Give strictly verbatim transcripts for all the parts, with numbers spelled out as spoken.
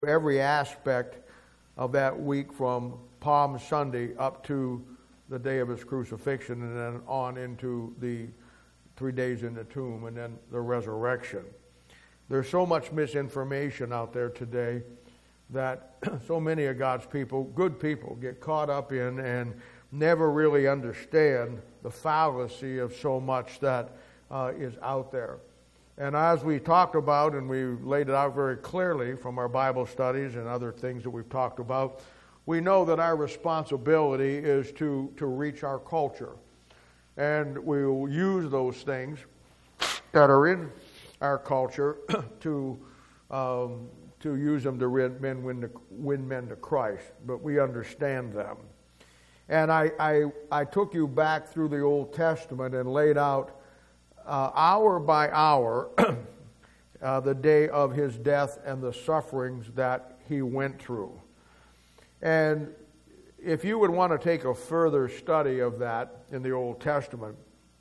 every aspect of that week from Palm Sunday up to the day of his crucifixion and then on into the three days in the tomb and then the resurrection. There's so much misinformation out there today that so many of God's people, good people, get caught up in and never really understand the fallacy of so much that uh, is out there. And as we talked about, and we laid it out very clearly from our Bible studies and other things that we've talked about, we know that our responsibility is to, to reach our culture. And we will use those things that are in our culture to um, to use them to win men, win, to, win men to Christ. But we understand them. And I, I, I took you back through the Old Testament and laid out uh, hour by hour uh, the day of his death and the sufferings that he went through. And if you would want to take a further study of that in the Old Testament,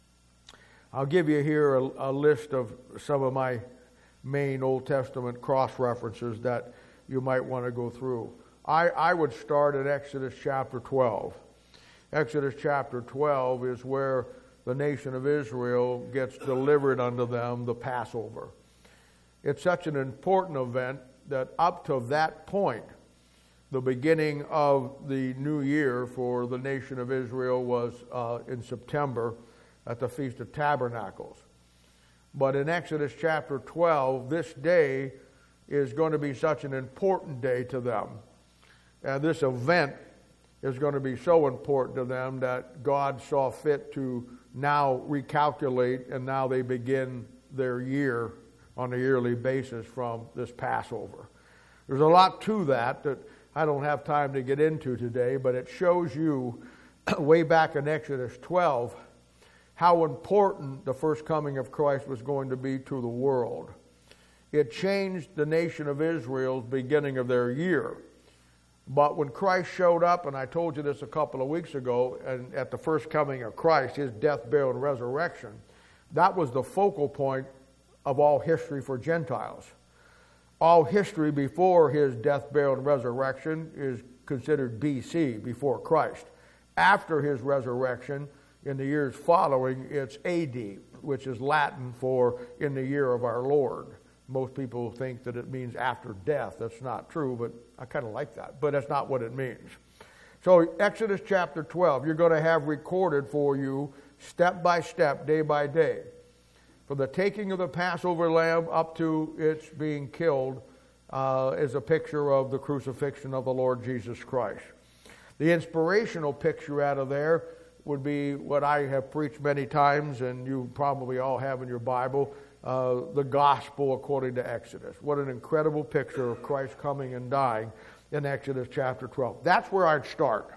I'll give you here a, a list of some of my main Old Testament cross-references that you might want to go through. I, I would start at Exodus chapter twelve. Exodus chapter twelve is where the nation of Israel gets delivered unto them the Passover. It's such an important event that up to that point, the beginning of the new year for the nation of Israel was uh, in September at the Feast of Tabernacles. But in Exodus chapter twelve, this day is going to be such an important day to them. And this event is going to be so important to them that God saw fit to now recalculate, and now they begin their year on a yearly basis from this Passover. There's a lot to that that I don't have time to get into today, but it shows you way back in Exodus twelve how important the first coming of Christ was going to be to the world. It changed the nation of Israel's beginning of their year. But when Christ showed up, and I told you this a couple of weeks ago, and at the first coming of Christ, his death, burial, and resurrection, that was the focal point of all history for Gentiles. All history before his death, burial, and resurrection is considered B C, before Christ. After his resurrection, in the years following, it's A D, which is Latin for in the year of our Lord. Most people think that it means after death. That's not true, but I kind of like that. But that's not what it means. So Exodus chapter twelve, you're going to have recorded for you step by step, day by day, from the taking of the Passover lamb up to its being killed, uh, is a picture of the crucifixion of the Lord Jesus Christ. The inspirational picture out of there would be what I have preached many times, and you probably all have in your Bible, uh, the gospel according to Exodus. What an incredible picture of Christ coming and dying in Exodus chapter twelve. That's where I'd start.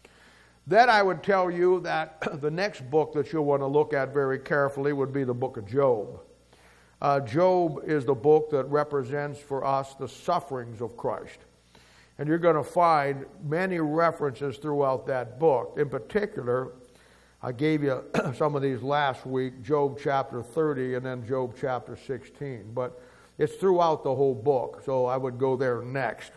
Then I would tell you that the next book that you'll want to look at very carefully would be the book of Job. Uh, Job is the book that represents for us the sufferings of Christ. And you're going to find many references throughout that book. In particular, I gave you some of these last week, Job chapter thirty and then Job chapter sixteen. But it's throughout the whole book, so I would go there next.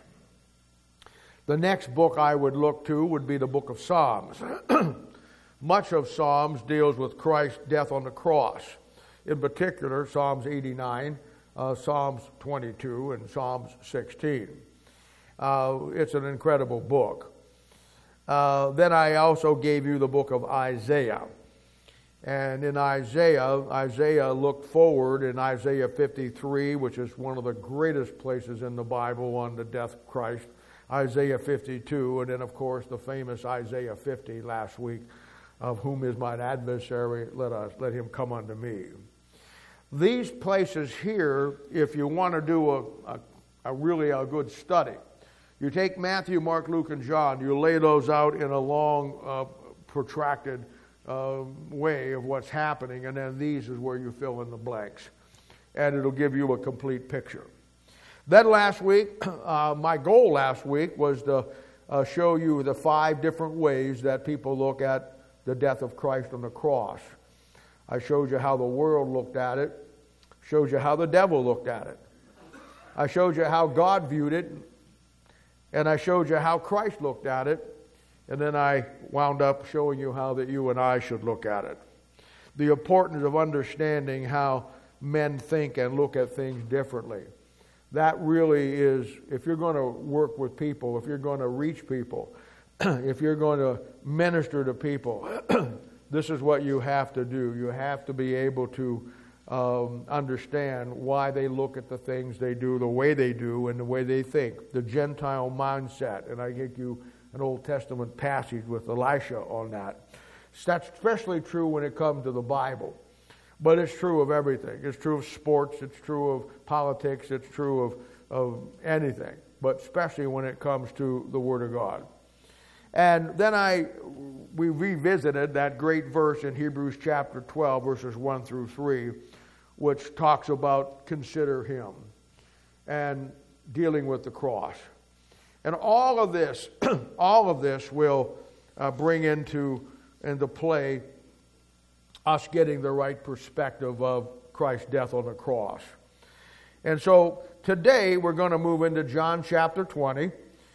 The next book I would look to would be the book of Psalms. Much of Psalms deals with Christ's death on the cross. In particular, Psalms eighty-nine, uh, Psalms twenty-two, and Psalms sixteen. Uh, it's an incredible book. Uh, then I also gave you the book of Isaiah. And in Isaiah, Isaiah looked forward in Isaiah fifty-three, which is one of the greatest places in the Bible on the death of Christ. Isaiah fifty-two, and then of course the famous Isaiah fifty last week, of whom is mine adversary, let us let him come unto me. These places here, if you want to do a, a, a really a good study, you take Matthew, Mark, Luke, and John, you lay those out in a long, uh, protracted uh, way of what's happening, and then these is where you fill in the blanks. And it'll give you a complete picture. Then last week, uh, my goal last week was to uh, show you the five different ways that people look at the death of Christ on the cross. I showed you how the world looked at it, showed you how the devil looked at it. I showed you how God viewed it, And I showed you how Christ looked at it, and then I wound up showing you how that you and I should look at it. The importance of understanding how men think and look at things differently. That really is, if you're going to work with people, if you're going to reach people, if you're going to minister to people, this is what you have to do. You have to be able to um, understand why they look at the things they do, the way they do, and the way they think. The Gentile mindset. And I give you an Old Testament passage with Elisha on that. That's especially true when it comes to the Bible. But it's true of everything. It's true of sports. It's true of politics. It's true of, of anything. But especially when it comes to the Word of God. And then I, we revisited that great verse in Hebrews chapter twelve, verses one through three, which talks about consider Him and dealing with the cross. And all of this, all of this will uh, bring into, into play us getting the right perspective of Christ's death on the cross. And so today we're going to move into John chapter twenty.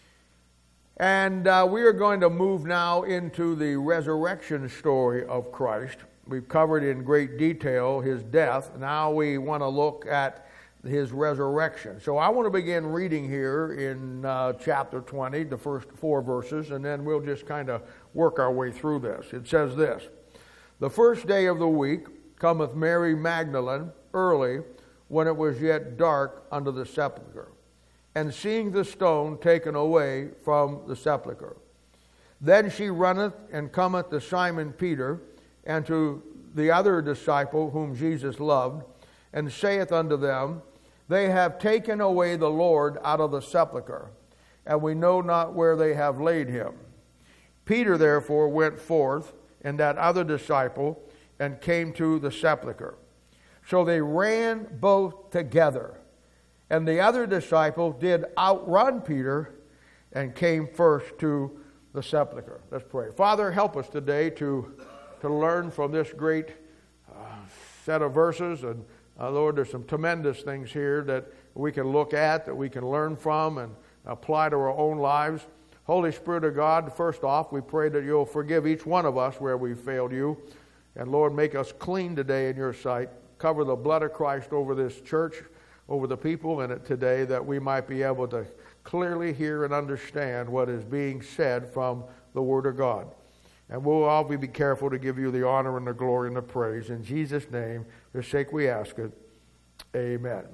And uh, we are going to move now into the resurrection story of Christ. We've covered in great detail His death. Now we want to look at His resurrection. So I want to begin reading here in uh, chapter twenty, the first four verses, and then we'll just kind of work our way through this. It says this: The first day of the week cometh Mary Magdalene early, when it was yet dark, unto the sepulchre, and seeing the stone taken away from the sepulchre. Then she runneth and cometh to Simon Peter, and to the other disciple whom Jesus loved, and saith unto them, They have taken away the Lord out of the sepulchre, and we know not where they have laid him. Peter therefore went forth, and that other disciple, and came to the sepulchre. So they ran both together. And the other disciple did outrun Peter and came first to the sepulchre. Let's pray. Father, help us today to, to learn from this great uh, set of verses. And uh, Lord, there's some tremendous things here that we can look at, that we can learn from and apply to our own lives. Holy Spirit of God, first off, we pray that you'll forgive each one of us where we've failed you. And Lord, make us clean today in your sight. Cover the blood of Christ over this church, over the people in it today, that we might be able to clearly hear and understand what is being said from the Word of God. And we'll all be careful to give you the honor and the glory and the praise. In Jesus' name, for the sake we ask it. Amen.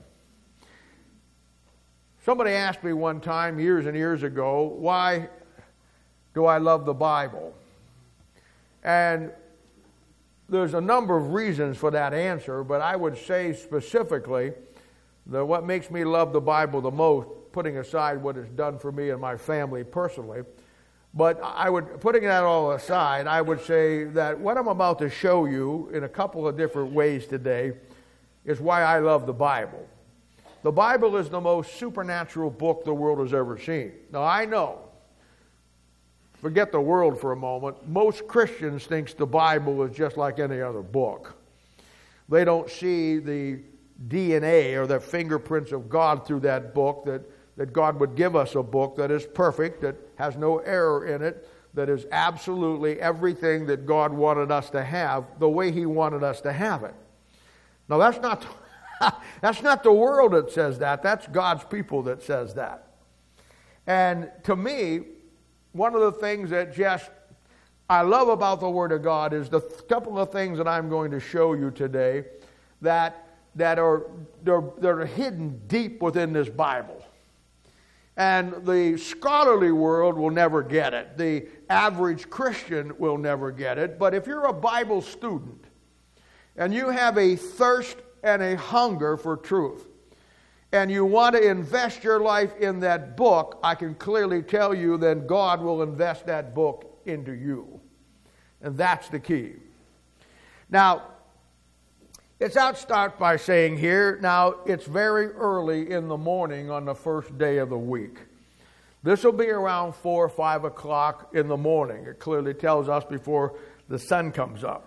Somebody asked me one time, years and years ago, why do I love the Bible? And there's a number of reasons for that answer, but I would say specifically that what makes me love the Bible the most, putting aside what it's done for me and my family personally, but I would, putting that all aside, I would say that what I'm about to show you in a couple of different ways today is why I love the Bible. The Bible is the most supernatural book the world has ever seen. Now I know, forget the world for a moment, most Christians think the Bible is just like any other book. They don't see the D N A or the fingerprints of God through that book, that, that God would give us a book that is perfect, that has no error in it, that is absolutely everything that God wanted us to have, the way He wanted us to have it. Now that's not, that's not the world that says that, that's God's people that says that. And to me, one of the things that just I love about the Word of God is the couple of things that I'm going to show you today that that are they're, they're hidden deep within this Bible. And the scholarly world will never get it. The average Christian will never get it. But if you're a Bible student and you have a thirst and a hunger for truth, and you want to invest your life in that book, I can clearly tell you then God will invest that book into you. And that's the key. Now, it's out start by saying here, now it's very early in the morning on the first day of the week. This will be around four or five o'clock in the morning. It clearly tells us before the sun comes up.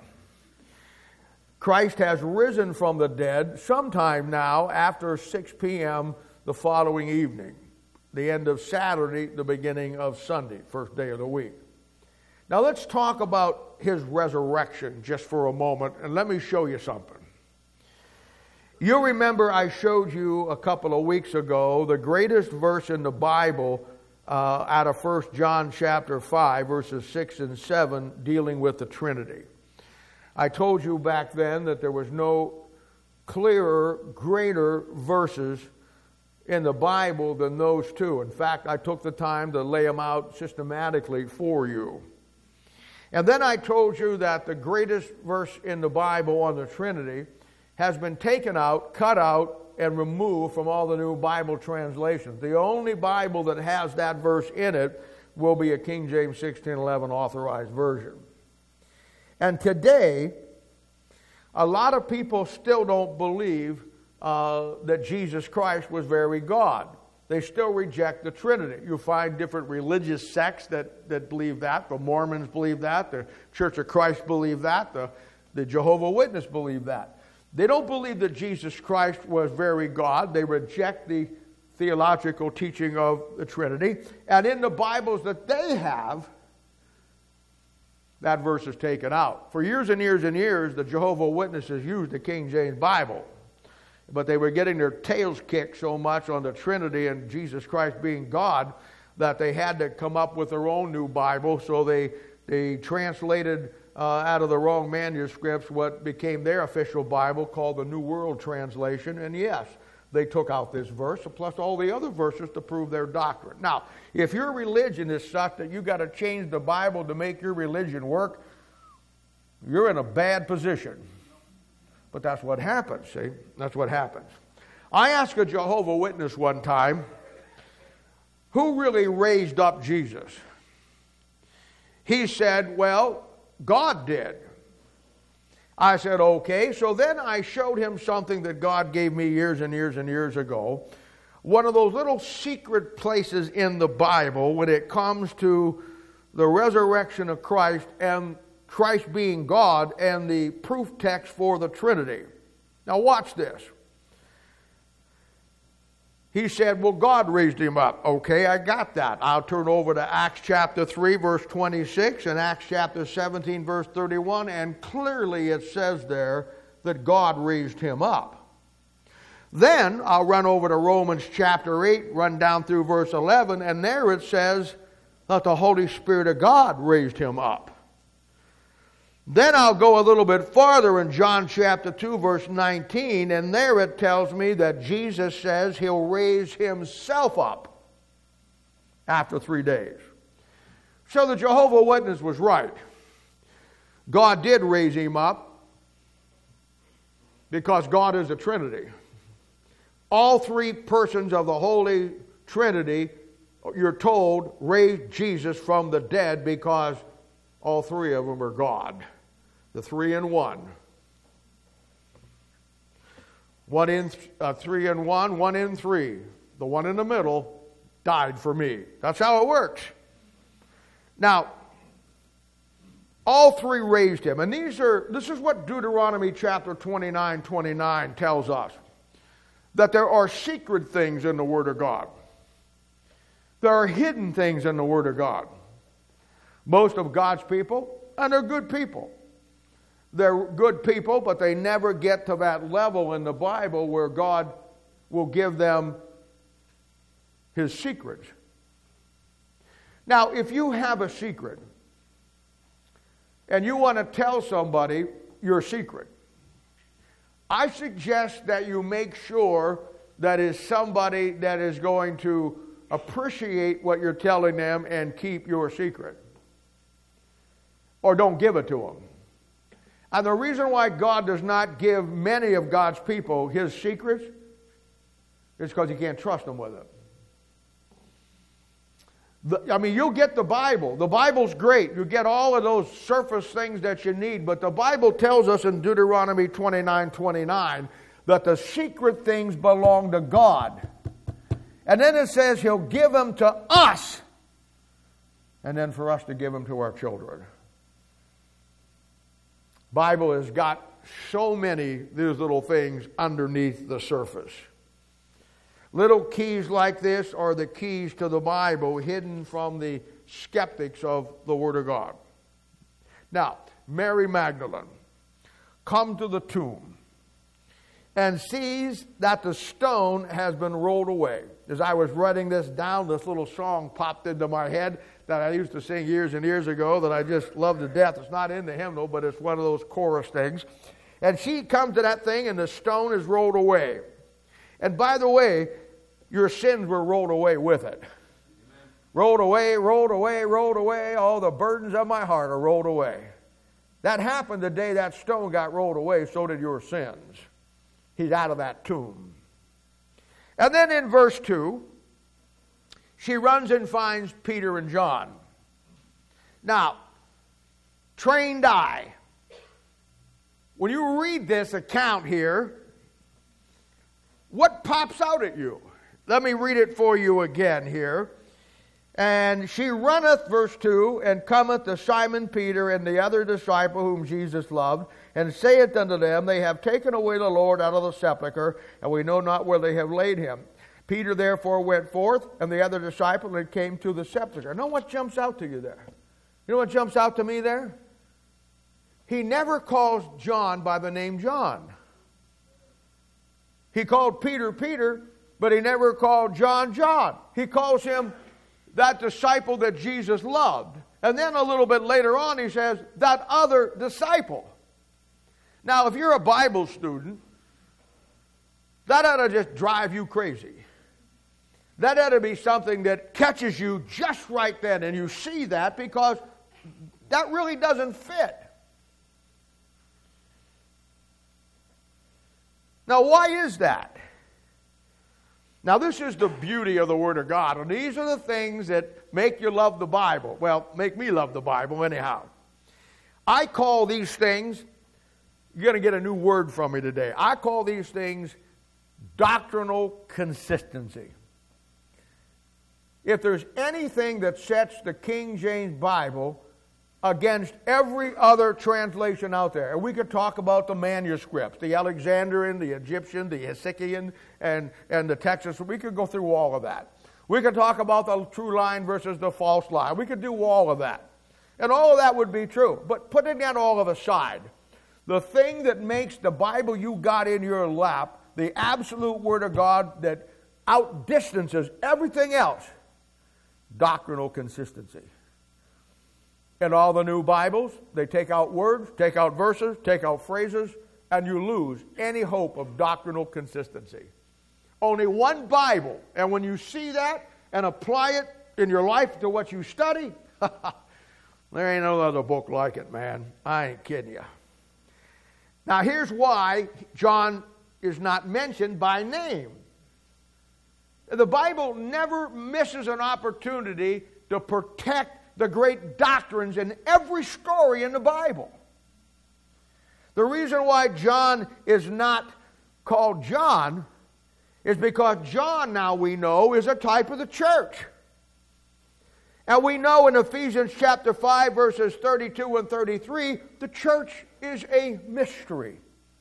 Christ has risen from the dead sometime now after six p.m. the following evening. the end of Saturday, the beginning of Sunday, first day of the week. Now let's talk about his resurrection just for a moment, and let me show you something. You remember I showed you a couple of weeks ago the greatest verse in the Bible uh, out of First John chapter five, verses six and seven, dealing with the Trinity. I told you back then that there was no clearer, greater verses in the Bible than those two. In fact, I took the time to lay them out systematically for you. And then I told you that the greatest verse in the Bible on the Trinity has been taken out, cut out, and removed from all the new Bible translations. The only Bible that has that verse in it will be a King James sixteen eleven authorized version. And today, a lot of people still don't believe uh, that Jesus Christ was very God. They still reject the Trinity. You find different religious sects that, that believe that. The Mormons believe that. The Church of Christ believe that. The, the Jehovah's Witnesses believe that. They don't believe that Jesus Christ was very God. They reject the theological teaching of the Trinity. And in the Bibles that they have, that verse is taken out. For years and years and years, the Jehovah's Witnesses used the King James Bible. But they were getting their tails kicked so much on the Trinity and Jesus Christ being God that they had to come up with their own new Bible. So they, they translated uh, out of the wrong manuscripts what became their official Bible, called the New World Translation. And yes, they took out this verse, plus all the other verses to prove their doctrine. Now, if your religion is such that you've got to change the Bible to make your religion work, you're in a bad position. But that's what happens, see? That's what happens. I asked a Jehovah's Witness one time, who really raised up Jesus? He said, well, God did. I said, okay. So then I showed him something that God gave me years and years and years ago. One of those little secret places in the Bible when it comes to the resurrection of Christ and Christ being God and the proof text for the Trinity. Now watch this. He said, well, God raised him up. Okay, I got that. I'll turn over to Acts chapter three, verse twenty-six, and Acts chapter seventeen, verse thirty-one, and clearly it says there that God raised him up. Then I'll run over to Romans chapter eight, run down through verse eleven, and there it says that the Holy Spirit of God raised him up. Then I'll go a little bit farther in John chapter two, verse nineteen, and there it tells me that Jesus says he'll raise himself up after three days. So the Jehovah's Witness was right. God did raise him up because God is a Trinity. All three persons of the Holy Trinity, you're told, raised Jesus from the dead because all three of them are God. The three in one. One in th- uh, three in one, one in three. The one in the middle died for me. That's how it works. Now, all three raised him. And these are this is what Deuteronomy chapter twenty-nine, twenty-nine tells us. That there are secret things in the Word of God. There are hidden things in the Word of God. Most of God's people, and they're good people. They're good people, but they never get to that level in the Bible where God will give them His secrets. Now, if you have a secret, and you want to tell somebody your secret, I suggest that you make sure that is somebody that is going to appreciate what you're telling them and keep your secret. Or don't give it to them. And the reason why God does not give many of God's people His secrets is because He can't trust them with it. The, I mean, you'll get the Bible. The Bible's great. You get all of those surface things that you need. But the Bible tells us in Deuteronomy twenty-nine, twenty-nine that the secret things belong to God. And then it says He'll give them to us. And then for us to give them to our children. Bible has got so many these little things underneath the surface. Little keys like this are the keys to the Bible, hidden from the skeptics of the Word of God. Now, Mary Magdalene comes to the tomb and sees that the stone has been rolled away. As I was writing this down, this little song popped into my head that I used to sing years and years ago that I just love to death. It's not in the hymnal, but it's one of those chorus things. And she comes to that thing, and the stone is rolled away. And by the way, your sins were rolled away with it. Amen. Rolled away, rolled away, rolled away. All the burdens of my heart are rolled away. That happened the day that stone got rolled away, so did your sins. He's out of that tomb. And then in verse two, she runs and finds Peter and John. Now, trained eye. When you read this account here, what pops out at you? Let me read it for you again here. And she runneth, verse two, and cometh to Simon Peter and the other disciple whom Jesus loved, and saith unto them, They have taken away the Lord out of the sepulchre, and we know not where they have laid him. Peter therefore went forth, and the other disciple, and came to the sepulchre. Know what jumps out to you there? You know what jumps out to me there? He never calls John by the name John. He called Peter, Peter, but he never called John, John. He calls him that disciple that Jesus loved. And then a little bit later on he says, that other disciple. Now, if you're a Bible student, that ought to just drive you crazy. That ought to be something that catches you just right then, and you see that because that really doesn't fit. Now, why is that? Now, this is the beauty of the Word of God, and these are the things that make you love the Bible. Well, make me love the Bible anyhow. I call these things, you're going to get a new word from me today. I call these things doctrinal consistency. If there's anything that sets the King James Bible against every other translation out there, and we could talk about the manuscripts, the Alexandrian, the Egyptian, the Hesychian, and, and the Texas. We could go through all of that. We could talk about the true line versus the false line. We could do all of that. And all of that would be true. But putting that all of aside, the thing that makes the Bible you got in your lap the absolute Word of God that outdistances everything else, doctrinal consistency. In all the new Bibles, they take out words, take out verses, take out phrases, and you lose any hope of doctrinal consistency. Only one Bible, and when you see that and apply it in your life to what you study, there ain't no other book like it, man. I ain't kidding you. Now here's why John is not mentioned by name. The Bible never misses an opportunity to protect the great doctrines in every story in the Bible. The reason why John is not called John is because John, now we know, is a type of the church. And we know in Ephesians chapter five, verses thirty-two and thirty-three, the church is a mystery.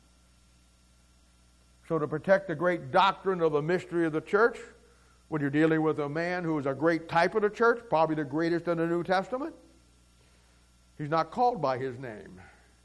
So to protect the great doctrine of the mystery of the church, when you're dealing with a man who is a great type of the church, probably the greatest in the New Testament, he's not called by his name.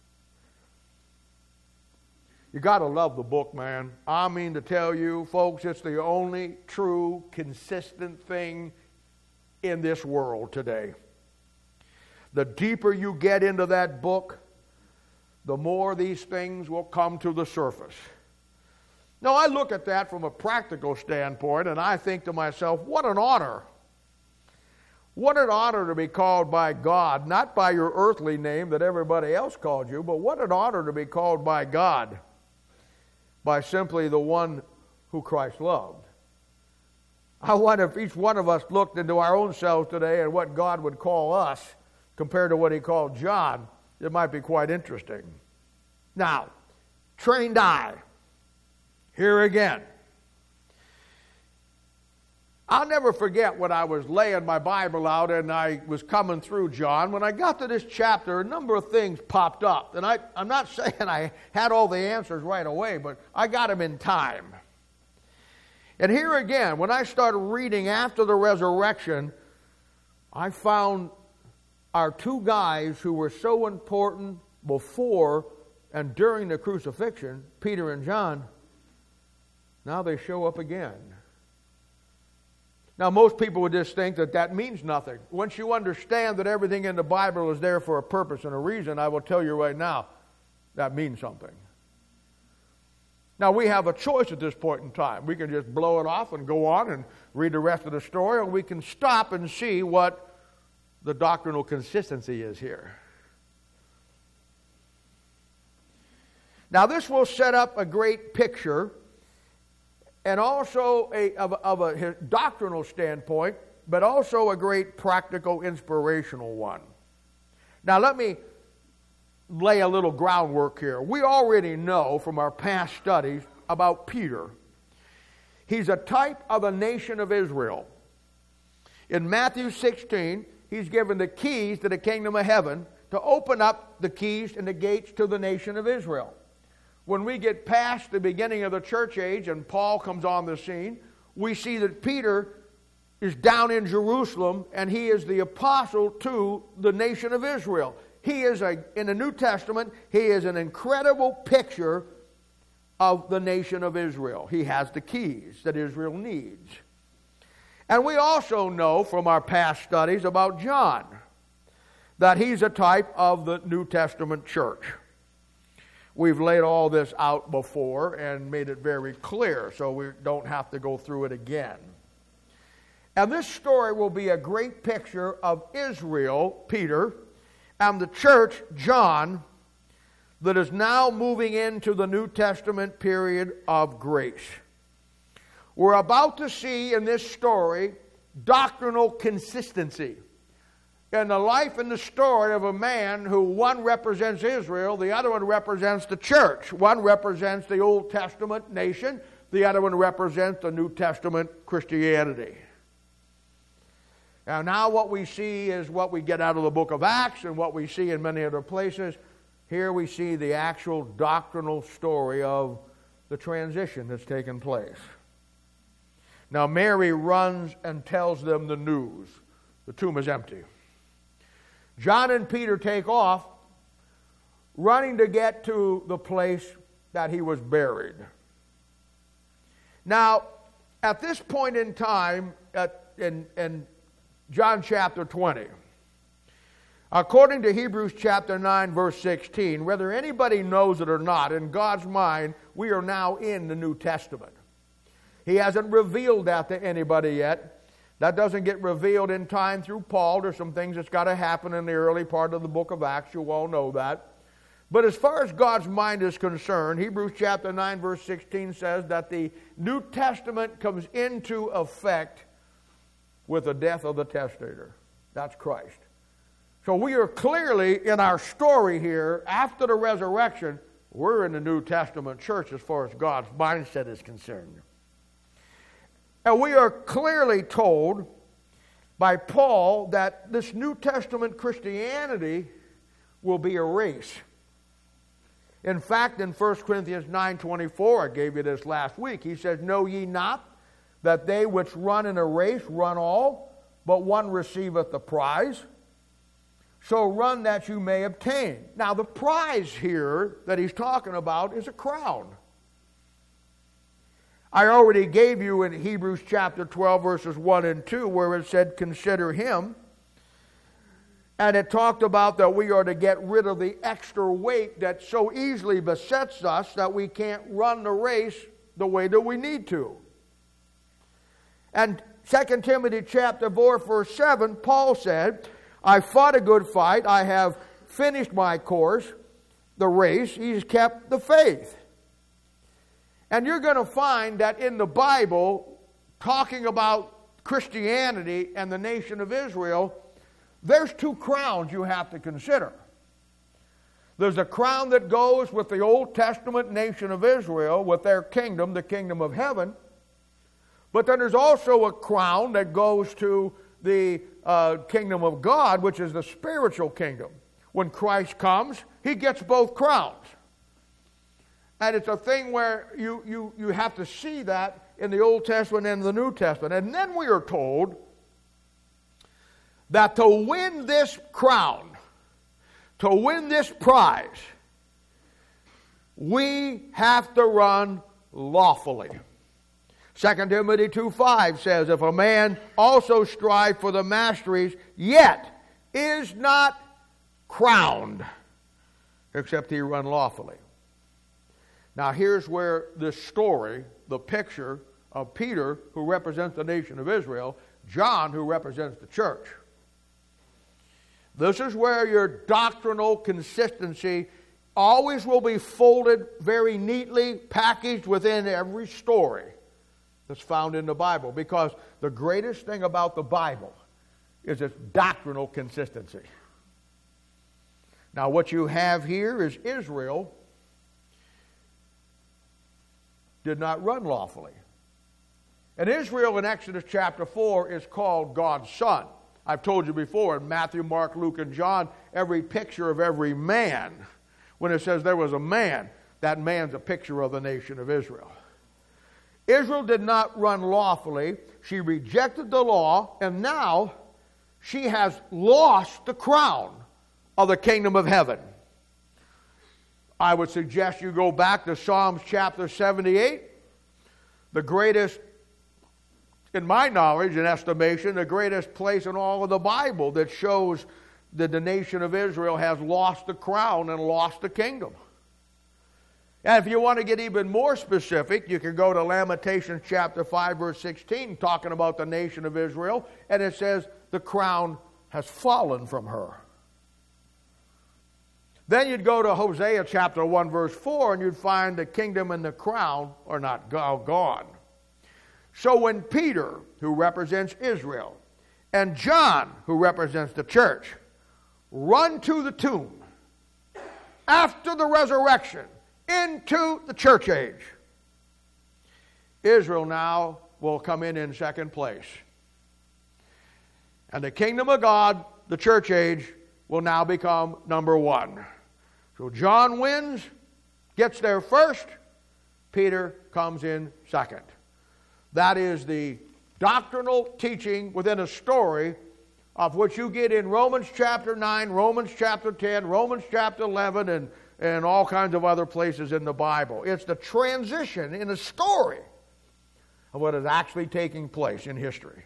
You got to love the book, man. I mean to tell you, folks, it's the only true, consistent thing in this world today. The deeper you get into that book, the more these things will come to the surface. Now, I look at that from a practical standpoint, and I think to myself, what an honor. What an honor to be called by God, not by your earthly name that everybody else called you, but what an honor to be called by God by simply the one who Christ loved. I wonder if each one of us looked into our own selves today and what God would call us compared to what he called John, it might be quite interesting. Now, trained eye. Here again. I'll never forget when I was laying my Bible out and I was coming through John. When I got to this chapter, a number of things popped up. And I, I'm not saying I had all the answers right away, but I got them in time. And here again, when I started reading after the resurrection, I found our two guys who were so important before and during the crucifixion, Peter and John, now they show up again. Now, most people would just think that that means nothing. Once you understand that everything in the Bible is there for a purpose and a reason, I will tell you right now, that means something. Now, we have a choice at this point in time. We can just blow it off and go on and read the rest of the story, or we can stop and see what the doctrinal consistency is here. Now, this will set up a great picture, and also a, of, of a doctrinal standpoint, but also a great practical, inspirational one. Now, let me lay a little groundwork here. We already know from our past studies about Peter. He's a type of the nation of Israel. In Matthew sixteen, he's given the keys to the kingdom of heaven to open up the keys and the gates to the nation of Israel. When we get past the beginning of the church age and Paul comes on the scene, we see that Peter is down in Jerusalem and he is the apostle to the nation of Israel. He is, a, in the New Testament, he is an incredible picture of the nation of Israel. He has the keys that Israel needs. And we also know from our past studies about John that he's a type of the New Testament church. We've laid all this out before and made it very clear, so we don't have to go through it again. And this story will be a great picture of Israel, Peter, and the church, John, that is now moving into the New Testament period of grace. We're about to see in this story doctrinal consistency in the life and the story of a man who one represents Israel, the other one represents the church. One represents the Old Testament nation, the other one represents the New Testament Christianity. Now, now what we see is what we get out of the book of Acts and what we see in many other places. Here we see the actual doctrinal story of the transition that's taken place. Now, Mary runs and tells them the news. The tomb is empty. John and Peter take off, running to get to the place that he was buried. Now, at this point in time, at, in, in John chapter twenty, according to Hebrews chapter nine, verse sixteen, whether anybody knows it or not, in God's mind, we are now in the New Testament. He hasn't revealed that to anybody yet. That doesn't get revealed in time through Paul. There's some things that's got to happen in the early part of the book of Acts. You all know that. But as far as God's mind is concerned, Hebrews chapter nine, verse sixteen says that the New Testament comes into effect with the death of the testator. That's Christ. So we are clearly in our story here, after the resurrection, we're in the New Testament church as far as God's mindset is concerned. And we are clearly told by Paul that this New Testament Christianity will be a race. In fact, in First Corinthians nine twenty-four, I gave you this last week, he says, "Know ye not that they which run in a race run all, but one receiveth the prize? So run that you may obtain." Now, the prize here that he's talking about is a crown. I already gave you in Hebrews chapter twelve, verses one and two, where it said, "Consider him." And it talked about that we are to get rid of the extra weight that so easily besets us that we can't run the race the way that we need to. And Second Timothy chapter four, verse seven, Paul said, "I fought a good fight, I have finished my course, the race, he's kept the faith." And you're going to find that in the Bible, talking about Christianity and the nation of Israel, there's two crowns you have to consider. There's a crown that goes with the Old Testament nation of Israel, with their kingdom, the kingdom of heaven. But then there's also a crown that goes to the uh, kingdom of God, which is the spiritual kingdom. When Christ comes, he gets both crowns. And it's a thing where you, you, you have to see that in the Old Testament and the New Testament. And then we are told that to win this crown, to win this prize, we have to run lawfully. Second Timothy two five says, if a man also strive for the masteries, yet is not crowned, except he run lawfully. Now here's where this story, the picture of Peter, who represents the nation of Israel, John, who represents the church. This is where your doctrinal consistency always will be folded very neatly, packaged within every story that's found in the Bible. Because the greatest thing about the Bible is its doctrinal consistency. Now what you have here is Israel did not run lawfully. And Israel in Exodus chapter four is called God's son. I've told you before, in Matthew, Mark, Luke, and John, every picture of every man, when it says there was a man, that man's a picture of the nation of Israel. Israel did not run lawfully. She rejected the law, and now she has lost the crown of the kingdom of heaven. I would suggest you go back to Psalms chapter seventy-eight, the greatest, in my knowledge and estimation, the greatest place in all of the Bible that shows that the nation of Israel has lost the crown and lost the kingdom. And if you want to get even more specific, you can go to Lamentations chapter five, verse sixteen, talking about the nation of Israel, and it says the crown has fallen from her. Then you'd go to Hosea chapter one, verse four, and you'd find the kingdom and the crown are not gone. So when Peter, who represents Israel, and John, who represents the church, run to the tomb after the resurrection into the church age, Israel now will come in in second place. And the kingdom of God, the church age, will now become number one. So John wins, gets there first. Peter comes in second. That is the doctrinal teaching within a story of which you get in Romans chapter nine, Romans chapter ten, Romans chapter eleven, and, and all kinds of other places in the Bible. It's the transition in a story of what is actually taking place in history.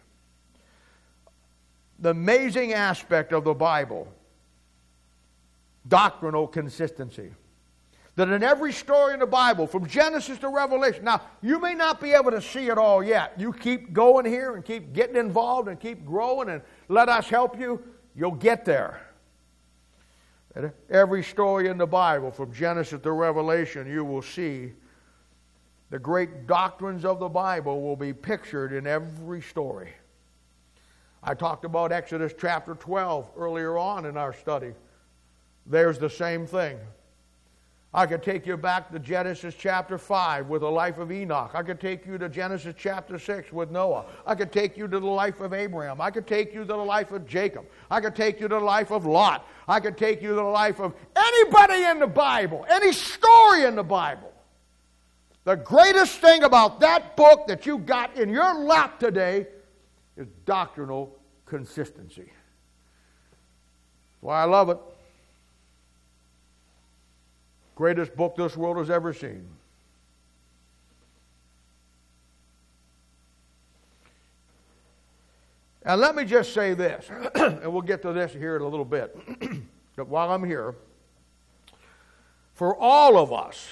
The amazing aspect of the Bible, doctrinal consistency. That in every story in the Bible, from Genesis to Revelation, now you may not be able to see it all yet. You keep going here and keep getting involved and keep growing and let us help you. You'll get there. In every story in the Bible, from Genesis to Revelation, you will see the great doctrines of the Bible will be pictured in every story. I talked about Exodus chapter twelve earlier on in our study. There's the same thing. I could take you back to Genesis chapter five with the life of Enoch. I could take you to Genesis chapter six with Noah. I could take you to the life of Abraham. I could take you to the life of Jacob. I could take you to the life of Lot. I could take you to the life of anybody in the Bible, any story in the Bible. The greatest thing about that book that you got in your lap today is doctrinal consistency. That's why I love it. Greatest book this world has ever seen. And let me just say this, and we'll get to this here in a little bit. But while I'm here, for all of us,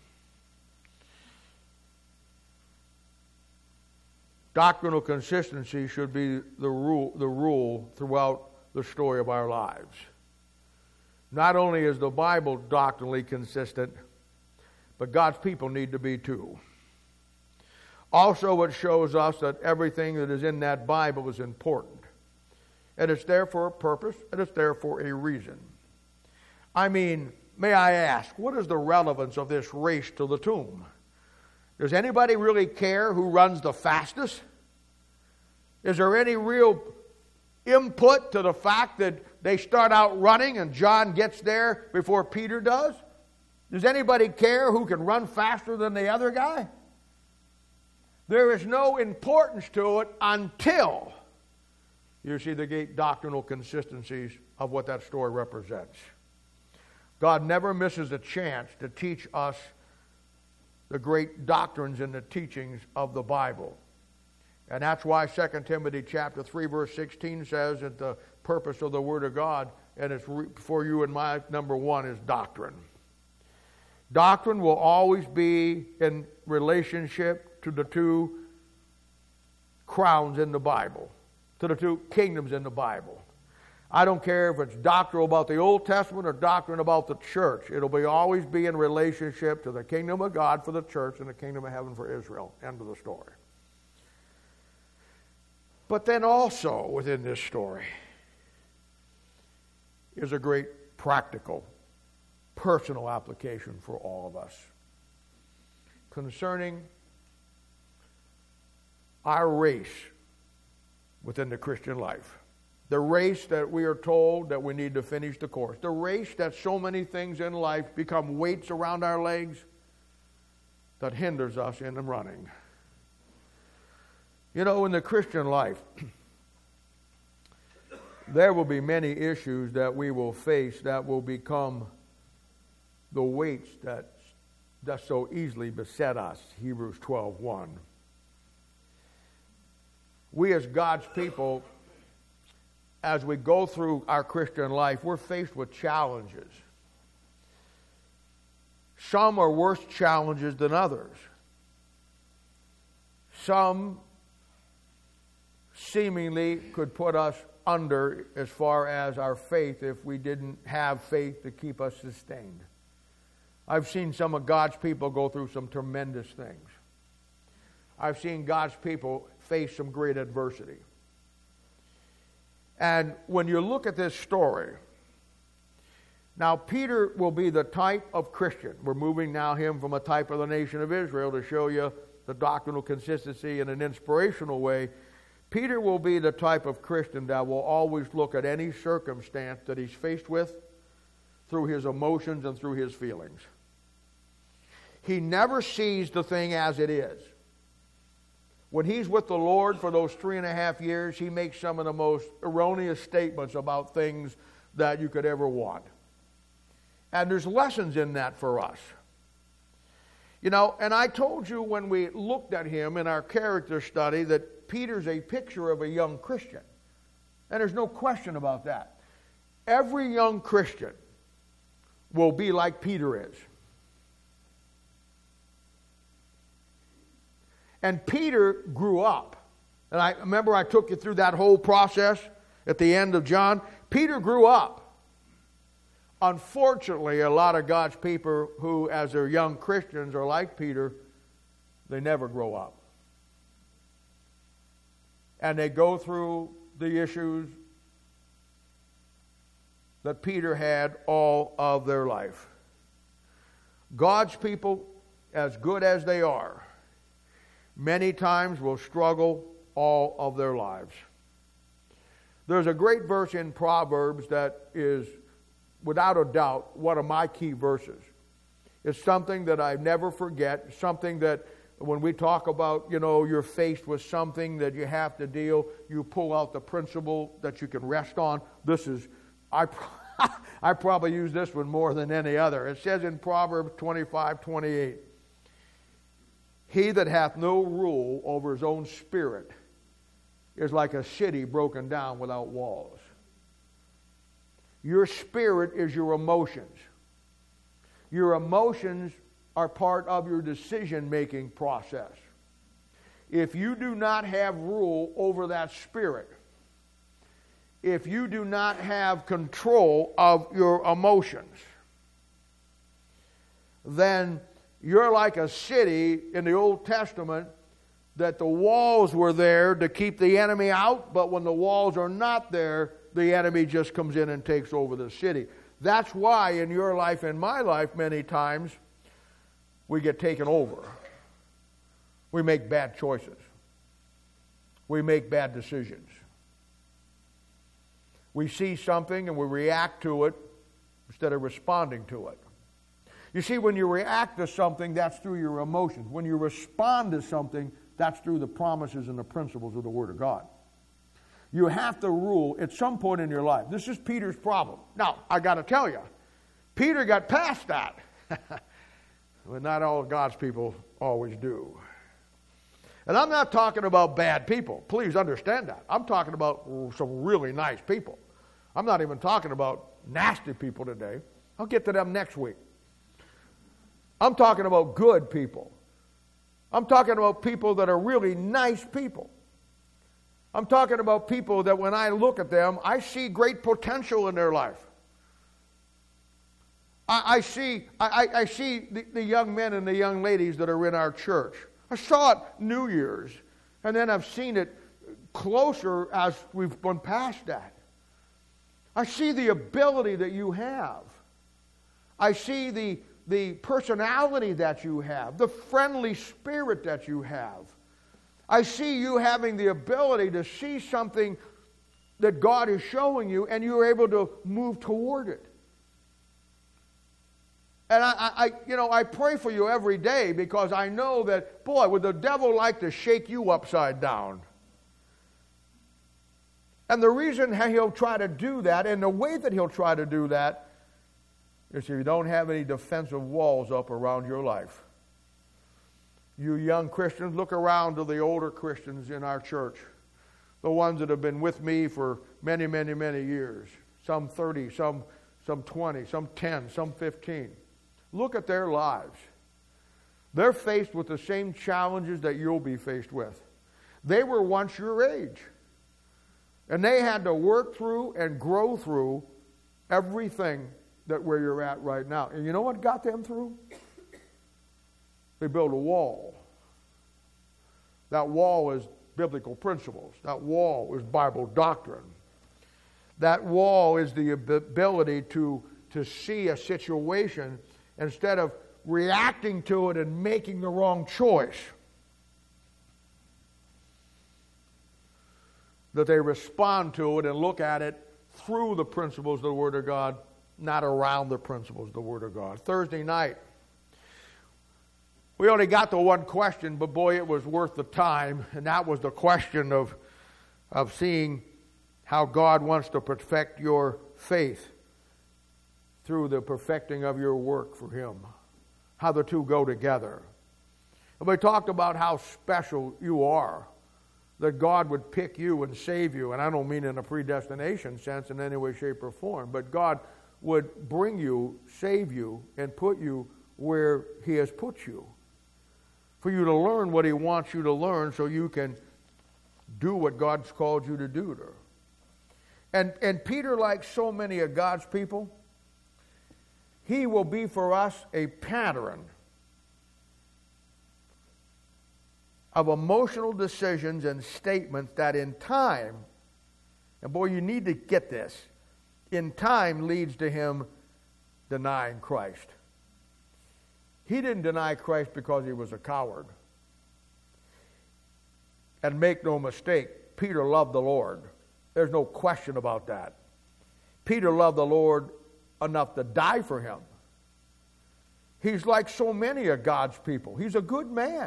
doctrinal consistency should be the rule, the rule throughout the story of our lives. Not only is the Bible doctrinally consistent, but God's people need to be too. Also, it shows us that everything that is in that Bible is important. And it's there for a purpose, and it's there for a reason. I mean, may I ask, what is the relevance of this race to the tomb? Does anybody really care who runs the fastest? Is there any real input to the fact that they start out running and John gets there before Peter does? Does anybody care who can run faster than the other guy? There is no importance to it until you see the great doctrinal consistencies of what that story represents. God never misses a chance to teach us the great doctrines and the teachings of the Bible. And that's why Second Timothy chapter three verse sixteen says that the purpose of the Word of God, and it's for you and my number one, is doctrine. Doctrine will always be in relationship to the two crowns in the Bible, to the two kingdoms in the Bible. I don't care if it's doctrine about the Old Testament or doctrine about the church. It'll be always be in relationship to the kingdom of God for the church and the kingdom of heaven for Israel. End of the story. But then also within this story is a great practical, personal application for all of us concerning our race within the Christian life. The race that we are told that we need to finish the course. The race that so many things in life become weights around our legs that hinders us in running. You know, in the Christian life, there will be many issues that we will face that will become the weights that, that so easily beset us. Hebrews twelve one. We as God's people, as we go through our Christian life, we're faced with challenges. Some are worse challenges than others. Some seemingly could put us under as far as our faith if we didn't have faith to keep us sustained. I've seen some of God's people go through some tremendous things. I've seen God's people face some great adversity. And when you look at this story, now Peter will be the type of Christian. We're moving now him from a type of the nation of Israel to show you the doctrinal consistency in an inspirational way. Peter will be the type of Christian that will always look at any circumstance that he's faced with through his emotions and through his feelings. He never sees the thing as it is. When he's with the Lord for those three and a half years, he makes some of the most erroneous statements about things that you could ever want. And there's lessons in that for us. You know, and I told you when we looked at him in our character study that Peter's a picture of a young Christian. And there's no question about that. Every young Christian will be like Peter is. And Peter grew up. And I remember I took you through that whole process at the end of John. Peter grew up. Unfortunately, a lot of God's people who, as they're young Christians, are like Peter, they never grow up. And they go through the issues that Peter had all of their life. God's people, as good as they are, many times will struggle all of their lives. There's a great verse in Proverbs that is, without a doubt, one of my key verses. It's something that I never forget, something that when we talk about, you know, you're faced with something that you have to deal, you pull out the principle that you can rest on. This is, I, I probably use this one more than any other. It says in Proverbs twenty-five twenty-eight, he that hath no rule over his own spirit is like a city broken down without walls. Your spirit is your emotions. Your emotions are part of your decision-making process. If you do not have rule over that spirit, if you do not have control of your emotions, then you're like a city in the Old Testament that the walls were there to keep the enemy out, but when the walls are not there, the enemy just comes in and takes over the city. That's why in your life and my life many times we get taken over. We make bad choices. We make bad decisions. We see something and we react to it instead of responding to it. You see, when you react to something, that's through your emotions. When you respond to something, That's through the promises and the principles of the Word of God. You have to rule at some point in your life. This is Peter's problem. Now, I got to tell you, Peter got past that. But not all God's people always do. And I'm not talking about bad people. Please understand that. I'm talking about some really nice people. I'm not even talking about nasty people today. I'll get to them next week. I'm talking about good people. I'm talking about people that are really nice people. I'm talking about people that when I look at them, I see great potential in their life. I, I see, I, I see the, the young men and the young ladies that are in our church. I saw it New Year's, and then I've seen it closer as we've gone past that. I see the ability that you have. I see the, the personality that you have, the friendly spirit that you have. I see you having the ability to see something that God is showing you, and you're able to move toward it. And I, I, you know, I pray for you every day because I know that, boy, would the devil like to shake you upside down. And the reason he'll try to do that, and the way that he'll try to do that, is if you don't have any defensive walls up around your life. You young Christians, look around to the older Christians in our church, the ones that have been with me for many, many, many years, some thirty, some, some twenty, some ten, some fifteen. Look at their lives. They're faced with the same challenges that you'll be faced with. They were once your age. And they had to work through and grow through everything that where you're at right now. And you know what got them through? They built a wall. That wall is biblical principles. That wall is Bible doctrine. That wall is the ability to, to see a situation instead of reacting to it and making the wrong choice. That they respond to it and look at it through the principles of the Word of God, not around the principles of the Word of God. Thursday night, we only got to one question, but boy, it was worth the time, and that was the question of, of seeing how God wants to perfect your faith through the perfecting of your work for Him. How the two go together. And we talked about how special you are. That God would pick you and save you. And I don't mean in a predestination sense in any way, shape, or form. But God would bring you, save you, and put you where He has put you. For you to learn what He wants you to learn so you can do what God's called you to do. To. And, and Peter, like so many of God's people, he will be for us a pattern of emotional decisions and statements that in time, and boy, you need to get this, in time leads to him denying Christ. He didn't deny Christ because he was a coward. And make no mistake, Peter loved the Lord. There's no question about that. Peter loved the Lord enough to die for Him. He's like so many of God's people. He's a good man.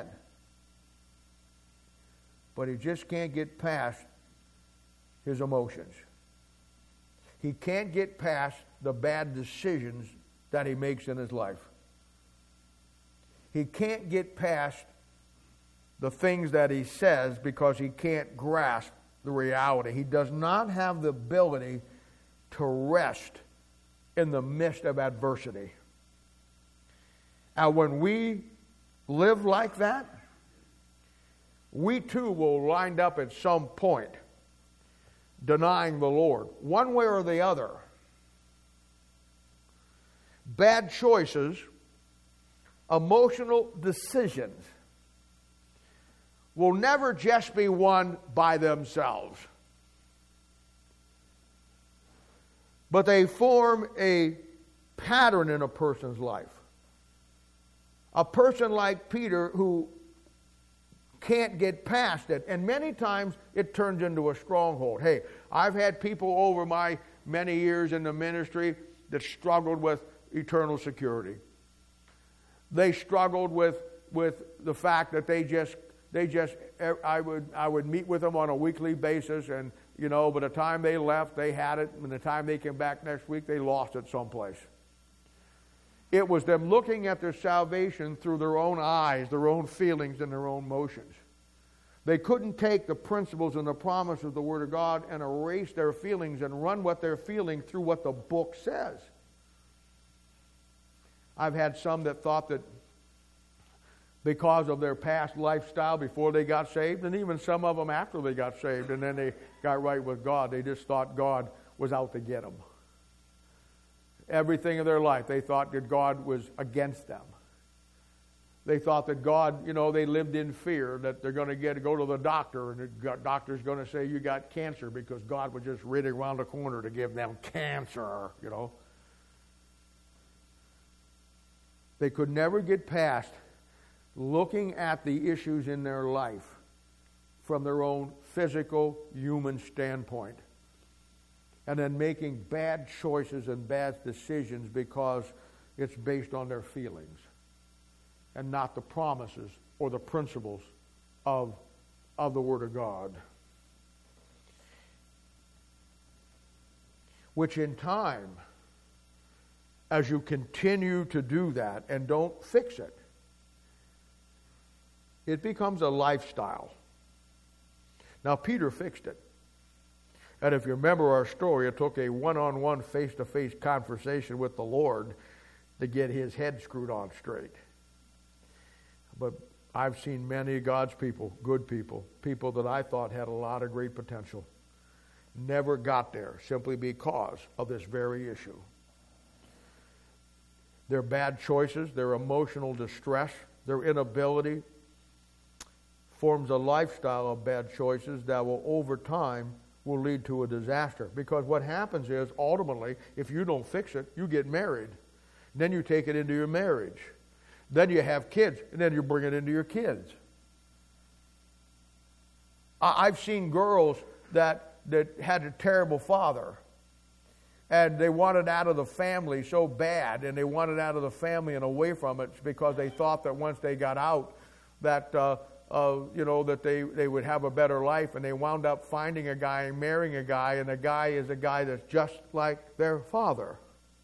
But he just can't get past his emotions. He can't get past the bad decisions that he makes in his life. He can't get past the things that he says because he can't grasp the reality. He does not have the ability to rest in the midst of adversity. And when we live like that, we too will wind up at some point denying the Lord, one way or the other. Bad choices, emotional decisions will never just be won by themselves. But they form a pattern in a person's life. A person like Peter who can't get past it. And many times it turns into a stronghold. Hey, I've had people over my many years in the ministry that struggled with eternal security. They struggled with, with the fact that they just they just, I would, I would meet with them on a weekly basis, and, you know, by the time they left, they had it, and by the time they came back next week, they lost it someplace. It was them looking at their salvation through their own eyes, their own feelings, and their own motions. They couldn't take the principles and the promise of the Word of God and erase their feelings and run what they're feeling through what the book says. I've had some that thought that because of their past lifestyle before they got saved, and even some of them after they got saved and then they got right with God, they just thought God was out to get them. Everything in their life, they thought that God was against them. They thought that God, you know, they lived in fear that they're going to get to go to the doctor and the doctor's going to say you got cancer because God was just ready around the corner to give them cancer, you know. They could never get past looking at the issues in their life from their own physical, human standpoint, and then making bad choices and bad decisions because it's based on their feelings and not the promises or the principles of, of the Word of God. Which in time, as you continue to do that and don't fix it, it becomes a lifestyle. Now, Peter fixed it. And if you remember our story, it took a one-on-one, face-to-face conversation with the Lord to get his head screwed on straight. But I've seen many of God's people, good people, people that I thought had a lot of great potential, never got there simply because of this very issue. Their bad choices, their emotional distress, their inability forms a lifestyle of bad choices that will, over time, will lead to a disaster. Because what happens is, ultimately, if you don't fix it, you get married. Then you take it into your marriage. Then you have kids, and then you bring it into your kids. I've seen girls that, that had a terrible father, and they wanted out of the family so bad, and they wanted out of the family and away from it because they thought that once they got out, that uh, uh, you know that they, they would have a better life, and they wound up finding a guy and marrying a guy, and the guy is a guy that's just like their father.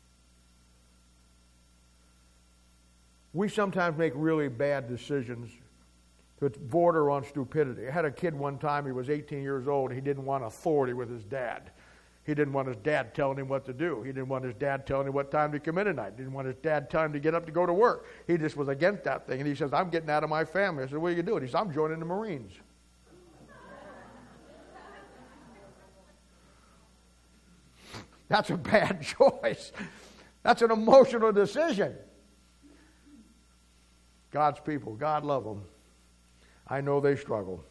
We sometimes make really bad decisions that border on stupidity. I had a kid one time, he was eighteen years old, and he didn't want authority with his dad. He didn't want his dad telling him what to do. He didn't want his dad telling him what time to come in at night. He didn't want his dad telling him to get up to go to work. He just was against that thing. And he says, I'm getting out of my family. I said, what are you doing? He says, I'm joining the Marines. That's a bad choice. That's an emotional decision. God's people, God love them. I know they struggle.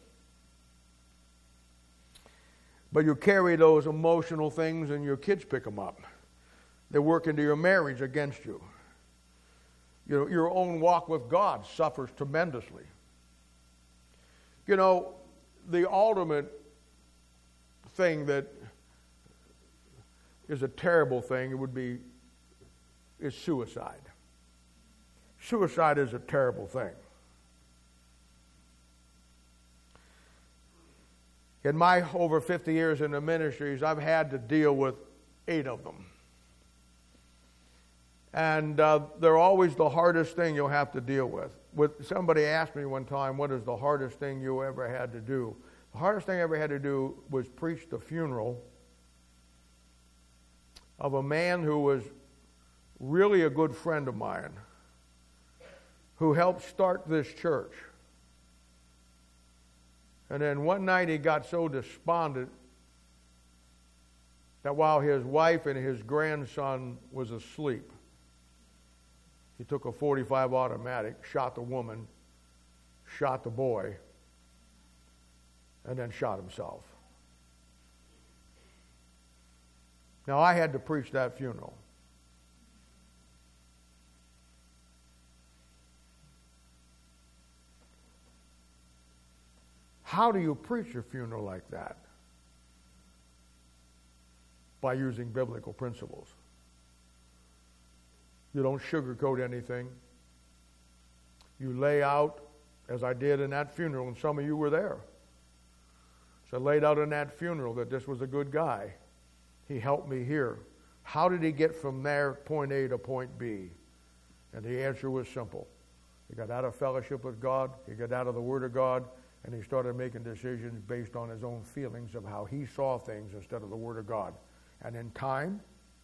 But you carry those emotional things and your kids pick them up. They work into your marriage against you. You know, your own walk with God suffers tremendously. You know, the ultimate thing that is a terrible thing, it would be, is suicide. Suicide is a terrible thing. In my over fifty years in the ministries, I've had to deal with eight of them. And uh, they're always the hardest thing you'll have to deal with. with. Somebody asked me one time, what is the hardest thing you ever had to do? The hardest thing I ever had to do was preach the funeral of a man who was really a good friend of mine, who helped start this church. And then one night he got so despondent that while his wife and his grandson was asleep, he took a forty-five automatic, shot the woman, shot the boy, and then shot himself. Now, I had to preach that funeral. How do you preach a funeral like that? By using biblical principles. You don't sugarcoat anything. You lay out as I did in that funeral, and some of you were there. So I laid out in that funeral that this was a good guy. He helped me here. How did he get from there, point A to point B? And the answer was simple. He got out of fellowship with God, he got out of the Word of God, and he started making decisions based on his own feelings of how he saw things instead of the Word of God. And in time,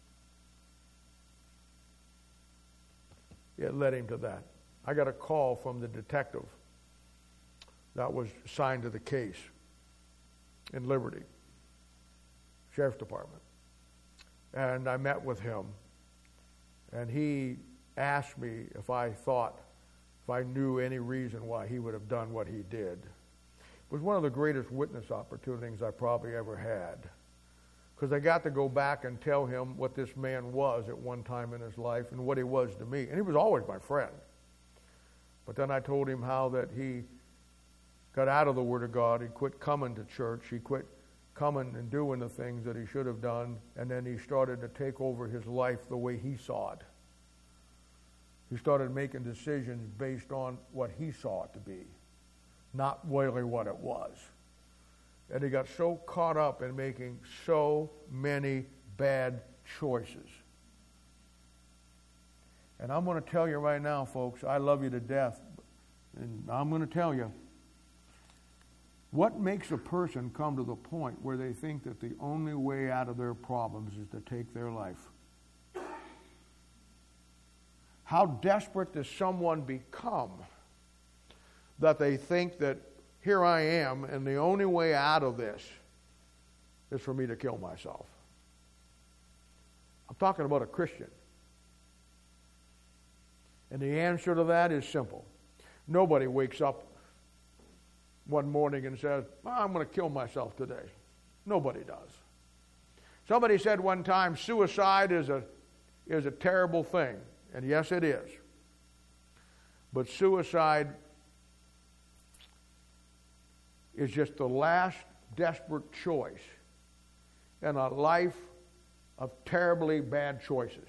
it led him to that. I got a call from the detective that was assigned to the case in Liberty, Sheriff's Department. And I met with him, and he asked me if I thought, if I knew any reason why he would have done what he did. It was one of the greatest witness opportunities I probably ever had, because I got to go back and tell him what this man was at one time in his life and what he was to me. And he was always my friend. But then I told him how that he got out of the Word of God. He quit coming to church. He quit coming and doing the things that he should have done. And then he started to take over his life the way he saw it. He started making decisions based on what he saw it to be, not really what it was. And he got so caught up in making so many bad choices. And I'm going to tell you right now, folks, I love you to death. And I'm going to tell you, what makes a person come to the point where they think that the only way out of their problems is to take their life? How desperate does someone become that they think that here I am and the only way out of this is for me to kill myself? I'm talking about a Christian. And the answer to that is simple. Nobody wakes up one morning and says, oh, I'm going to kill myself today. Nobody does. Somebody said one time, suicide is a, is a terrible thing. And yes, it is. But suicide is just the last desperate choice in a life of terribly bad choices.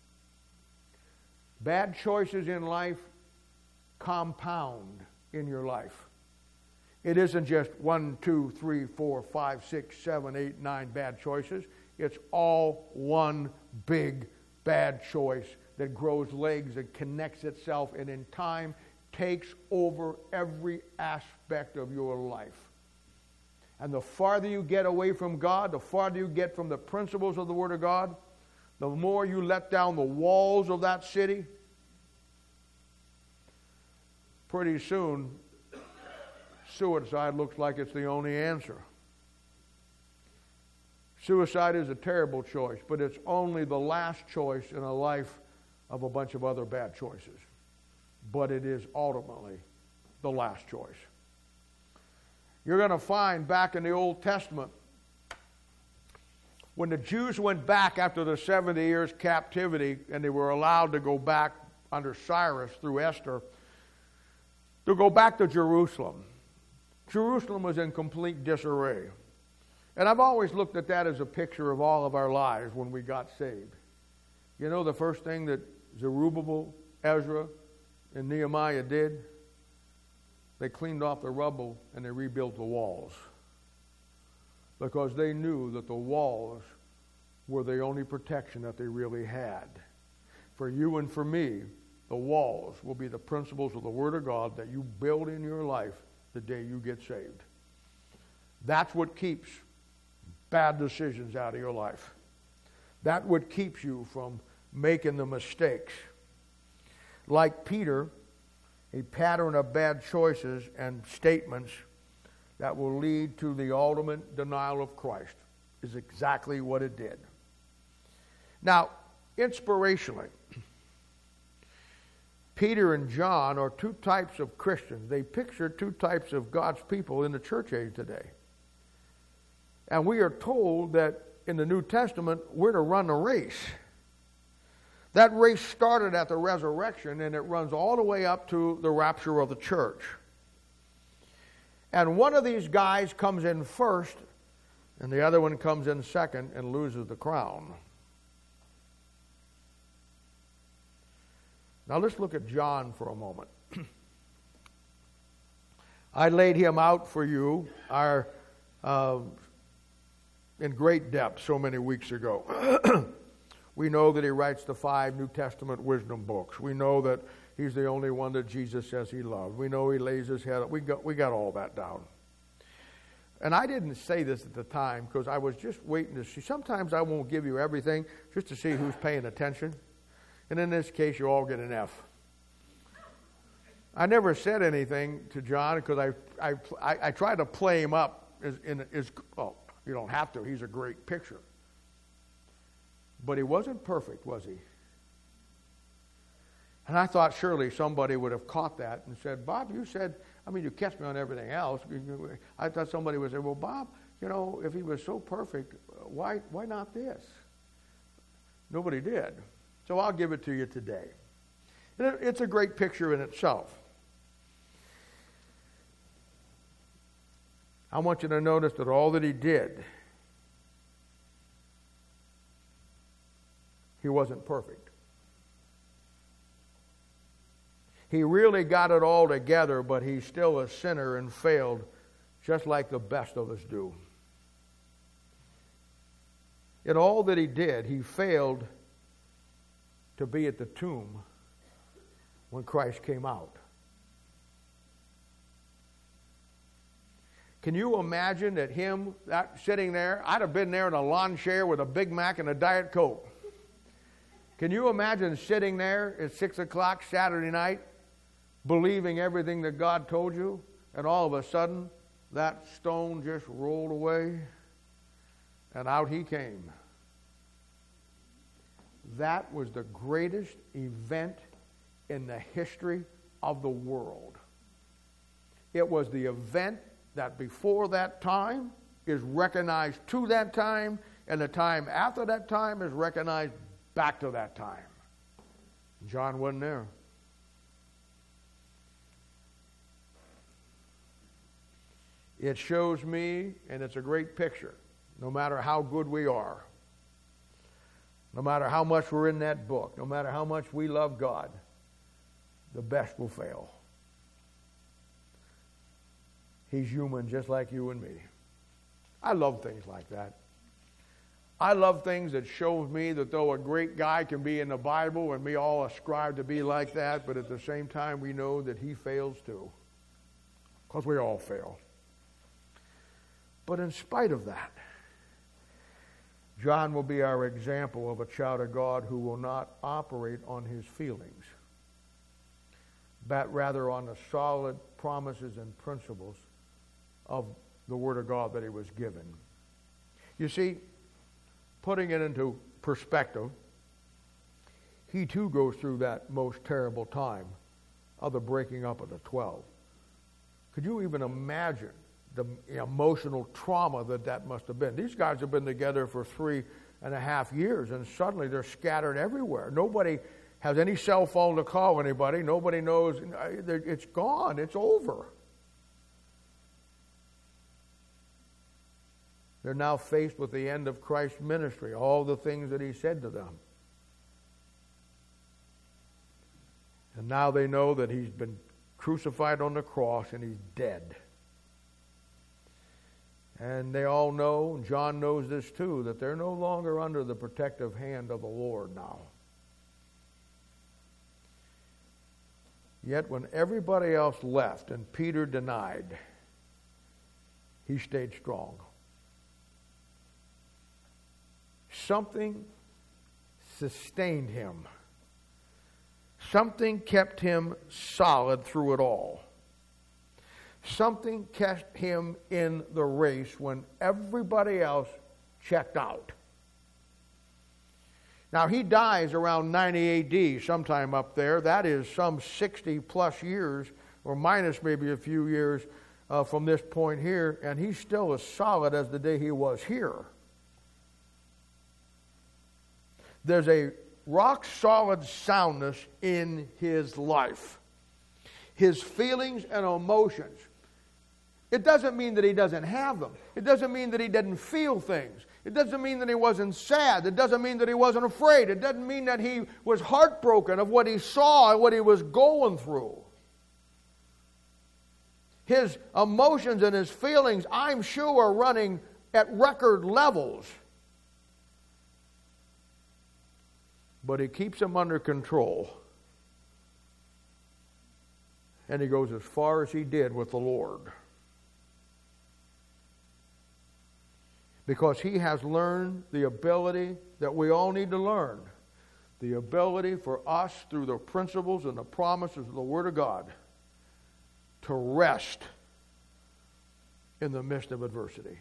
Bad choices in life compound in your life. It isn't just one, two, three, four, five, six, seven, eight, nine bad choices. It's all one big bad choice that grows legs and connects itself and in time takes over every aspect of your life. And the farther you get away from God, the farther you get from the principles of the Word of God, the more you let down the walls of that city, pretty soon suicide looks like it's the only answer. Suicide is a terrible choice, but it's only the last choice in a life of a bunch of other bad choices. But it is ultimately the last choice. You're going to find back in the Old Testament, when the Jews went back after the seventy years captivity and they were allowed to go back under Cyrus through Esther, to go back to Jerusalem. Jerusalem was in complete disarray. And I've always looked at that as a picture of all of our lives when we got saved. You know the first thing that Zerubbabel, Ezra, and Nehemiah did? They cleaned off the rubble and they rebuilt the walls. Because they knew that the walls were the only protection that they really had. For you and for me, the walls will be the principles of the Word of God that you build in your life the day you get saved. That's what keeps bad decisions out of your life. That's what keeps you from making the mistakes. Like Peter, a pattern of bad choices and statements that will lead to the ultimate denial of Christ is exactly what it did. Now, inspirationally, Peter and John are two types of Christians. They picture two types of God's people in the church age today. And we are told that in the New Testament, we're to run a race. That race started at the resurrection, and it runs all the way up to the rapture of the church. And one of these guys comes in first, and the other one comes in second and loses the crown. Now let's look at John for a moment. I laid him out for you our, uh, in great depth so many weeks ago. We know that he writes the five New Testament wisdom books. We know that he's the only one that Jesus says he loved. We know he lays his head up. We got, we got all that down. And I didn't say this at the time because I was just waiting to see. Sometimes I won't give you everything just to see who's paying attention. And in this case, you all get an F. I never said anything to John because I, I, I, I tried to play him up as, in, as, well, you don't have to. He's a great picture. But he wasn't perfect, was he? And I thought surely somebody would have caught that and said, Bob, you said, I mean, you catch me on everything else. I thought somebody would say, well, Bob, you know, if he was so perfect, why, why not this? Nobody did. So I'll give it to you today. It's a great picture in itself. I want you to notice that all that he did, he wasn't perfect. He really got it all together, but he's still a sinner and failed, just like the best of us do. In all that he did, he failed to be at the tomb when Christ came out. Can you imagine that him that sitting there? I'd have been there in a lawn chair with a Big Mac and a Diet Coke. Can you imagine sitting there at six o'clock Saturday night, believing everything that God told you, and all of a sudden that stone just rolled away and out he came? That was the greatest event in the history of the world. It was the event that before that time is recognized to that time, and the time after that time is recognized back to that time. John wasn't there. It shows me, and it's a great picture, no matter how good we are, no matter how much we're in that book, no matter how much we love God, the best will fail. He's human just like you and me. I love things like that. I love things that shows me that though a great guy can be in the Bible and we all ascribe to be like that, but at the same time we know that he fails too. Because we all fail. But in spite of that, John will be our example of a child of God who will not operate on his feelings, but rather on the solid promises and principles of the Word of God that he was given. You see, putting it into perspective, he too goes through that most terrible time of the breaking up of the twelve. Could you even imagine the emotional trauma that that must have been? These guys have been together for three and a half years, and suddenly they're scattered everywhere. Nobody has any cell phone to call anybody. Nobody knows. It's gone. It's over. They're now faced with the end of Christ's ministry, all the things that he said to them. And now they know that he's been crucified on the cross and he's dead. And they all know, and John knows this too, that they're no longer under the protective hand of the Lord now. Yet when everybody else left and Peter denied, he stayed strong. Something sustained him. Something kept him solid through it all. Something kept him in the race when everybody else checked out. Now, he dies around ninety A D, sometime up there. That is some sixty plus years, or minus maybe a few years uh, from this point here, and he's still as solid as the day he was here. There's a rock-solid soundness in his life. His feelings and emotions. It doesn't mean that he doesn't have them. It doesn't mean that he didn't feel things. It doesn't mean that he wasn't sad. It doesn't mean that he wasn't afraid. It doesn't mean that he was heartbroken of what he saw and what he was going through. His emotions and his feelings, I'm sure, are running at record levels. But he keeps them under control. And he goes as far as he did with the Lord. Because he has learned the ability that we all need to learn. The ability for us, through the principles and the promises of the Word of God, to rest in the midst of adversity.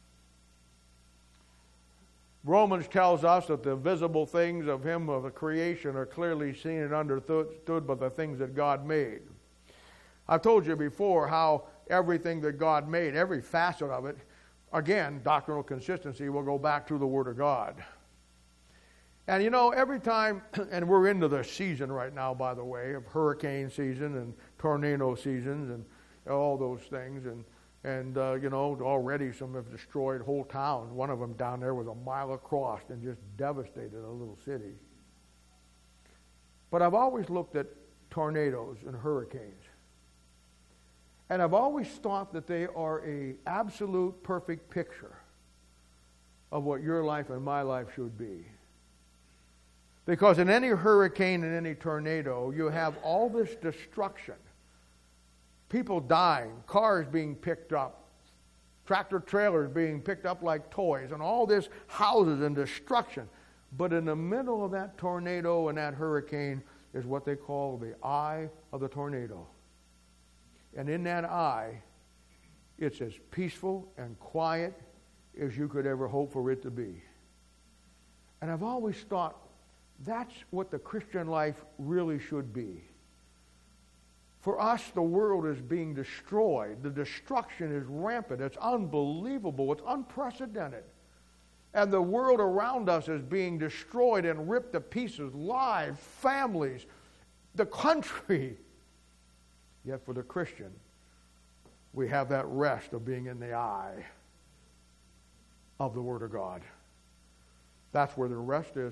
Romans tells us that the visible things of Him of the creation are clearly seen and understood by the things that God made. I've told you before how everything that God made, every facet of it, again, doctrinal consistency will go back to the Word of God. And you know, every time, and we're into the season right now, by the way, of hurricane season and tornado seasons and all those things. And, and uh, you know, already some have destroyed whole towns. One of them down there was a mile across and just devastated a little city. But I've always looked at tornadoes and hurricanes. And I've always thought that they are an absolute perfect picture of what your life and my life should be. Because in any hurricane and any tornado, you have all this destruction. People dying, cars being picked up, tractor trailers being picked up like toys, and all this houses and destruction. But in the middle of that tornado and that hurricane is what they call the eye of the tornado. And in that eye, it's as peaceful and quiet as you could ever hope for it to be. And I've always thought, that's what the Christian life really should be. For us, the world is being destroyed. The destruction is rampant. It's unbelievable. It's unprecedented. And the world around us is being destroyed and ripped to pieces. Lives, families, the country. Yet for the Christian, we have that rest of being in the eye of the Word of God. That's where the rest is.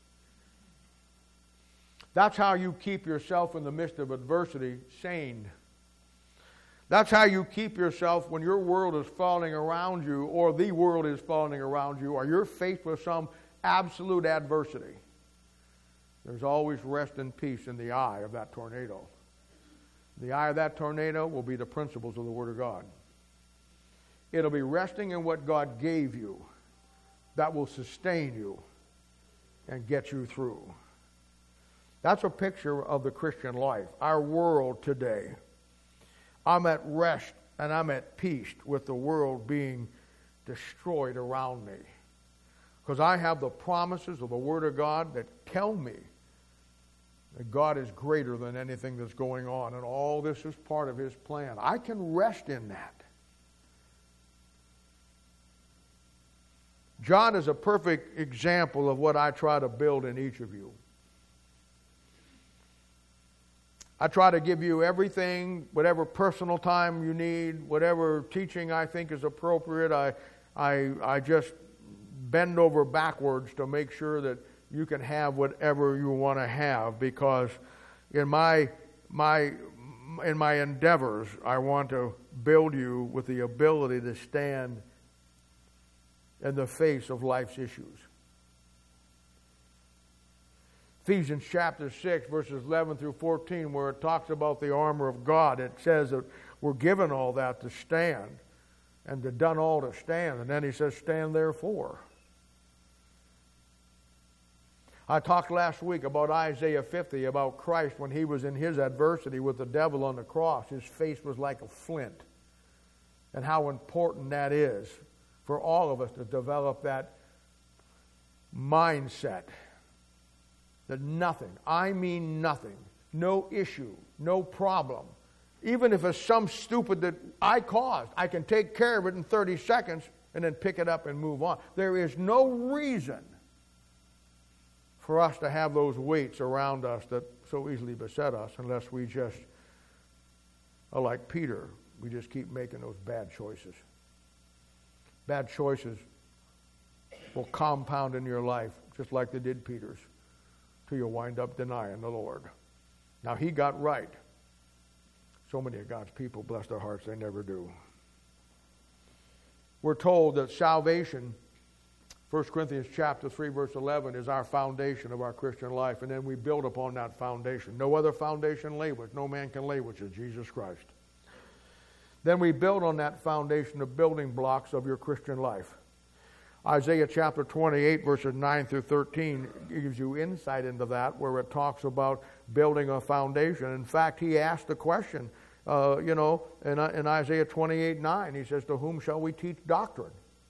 That's how you keep yourself in the midst of adversity sane. That's how you keep yourself when your world is falling around you, or the world is falling around you, or you're faced with some absolute adversity. There's always rest and peace in the eye of that tornado. The eye of that tornado will be the principles of the Word of God. It'll be resting in what God gave you that will sustain you and get you through. That's a picture of the Christian life, our world today. I'm at rest and I'm at peace with the world being destroyed around me. Because I have the promises of the Word of God that tell me that God is greater than anything that's going on, and all this is part of His plan. I can rest in that. John is a perfect example of what I try to build in each of you. I try to give you everything, whatever personal time you need, whatever teaching I think is appropriate. I, I, I just bend over backwards to make sure that you can have whatever you want to have, because in my my in my endeavors, I want to build you with the ability to stand in the face of life's issues. Ephesians chapter six, verses eleven through fourteen, where it talks about the armor of God, it says that we're given all that to stand, and to done all to stand. And then he says, stand therefore. I talked last week about Isaiah fifty, about Christ when he was in his adversity with the devil on the cross. His face was like a flint. And how important that is for all of us to develop that mindset. That nothing, I mean nothing, no issue, no problem, even if it's some stupid that I caused, I can take care of it in thirty seconds and then pick it up and move on. There is no reason for us to have those weights around us that so easily beset us unless we just are like Peter. We just keep making those bad choices. Bad choices will compound in your life just like they did Peter's, till you wind up denying the Lord. Now, he got right. So many of God's people, bless their hearts, they never do. We're told that salvation, First Corinthians chapter three, verse eleven, is our foundation of our Christian life, and then we build upon that foundation. No other foundation lay which no man can lay, which is Jesus Christ. Then we build on that foundation the building blocks of your Christian life. Isaiah chapter twenty-eight, verses nine through thirteen gives you insight into that, where it talks about building a foundation. In fact, he asked the question, uh, you know, in, in Isaiah twenty-eight, nine, he says, to whom shall we teach doctrine?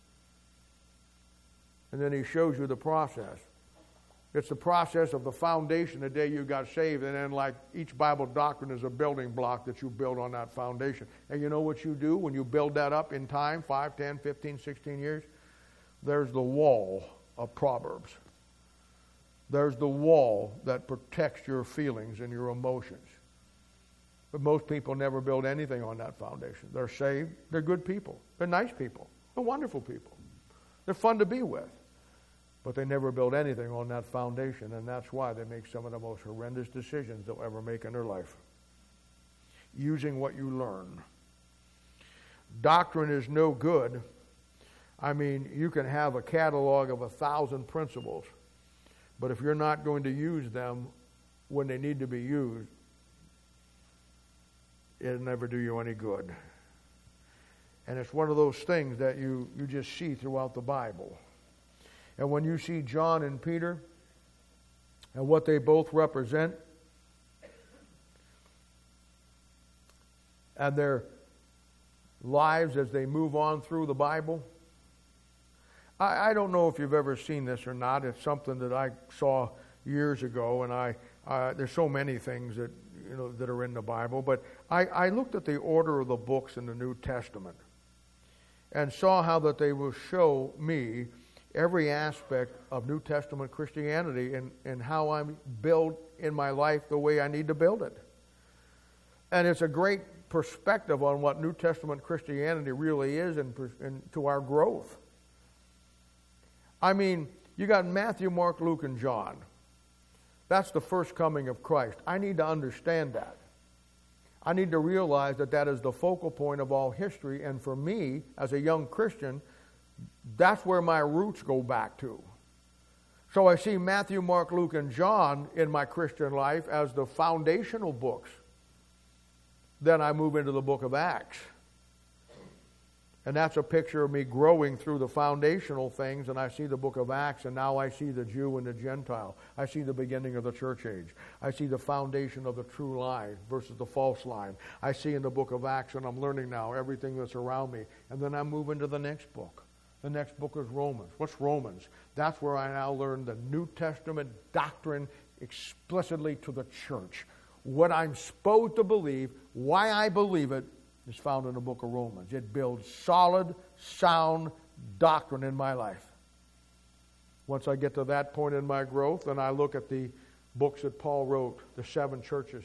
And then he shows you the process. It's the process of the foundation the day you got saved, and then like each Bible doctrine is a building block that you build on that foundation. And you know what you do when you build that up in time, five, ten, fifteen, sixteen years? There's the wall of Proverbs. There's the wall that protects your feelings and your emotions. But most people never build anything on that foundation. They're saved. They're good people. They're nice people. They're wonderful people. They're fun to be with. But they never build anything on that foundation, and that's why they make some of the most horrendous decisions they'll ever make in their life. Using what you learn. Doctrine is no good. I mean, you can have a catalog of a thousand principles, but if you're not going to use them when they need to be used, it'll never do you any good. And it's one of those things that you, you just see throughout the Bible. And when you see John and Peter and what they both represent and their lives as they move on through the Bible, I, I don't know if you've ever seen this or not. It's something that I saw years ago, and I uh, there's so many things that you know that are in the Bible. But I, I looked at the order of the books in the New Testament and saw how that they will show me every aspect of New Testament Christianity and, and how I build in my life the way I need to build it. And it's a great perspective on what New Testament Christianity really is and, and to our growth. I mean, you got Matthew, Mark, Luke, and John. That's the first coming of Christ. I need to understand that. I need to realize that that is the focal point of all history, and for me, as a young Christian, that's where my roots go back to. So I see Matthew, Mark, Luke, and John in my Christian life as the foundational books. Then I move into the book of Acts. And that's a picture of me growing through the foundational things, and I see the book of Acts, and now I see the Jew and the Gentile. I see the beginning of the church age. I see the foundation of the true line versus the false line. I see in the book of Acts, and I'm learning now everything that's around me. And then I move into the next book. The next book is Romans. What's Romans? That's where I now learn the New Testament doctrine explicitly to the church. What I'm supposed to believe, why I believe it, is found in the book of Romans. It builds solid, sound doctrine in my life. Once I get to that point in my growth, then I look at the books that Paul wrote, the seven churches.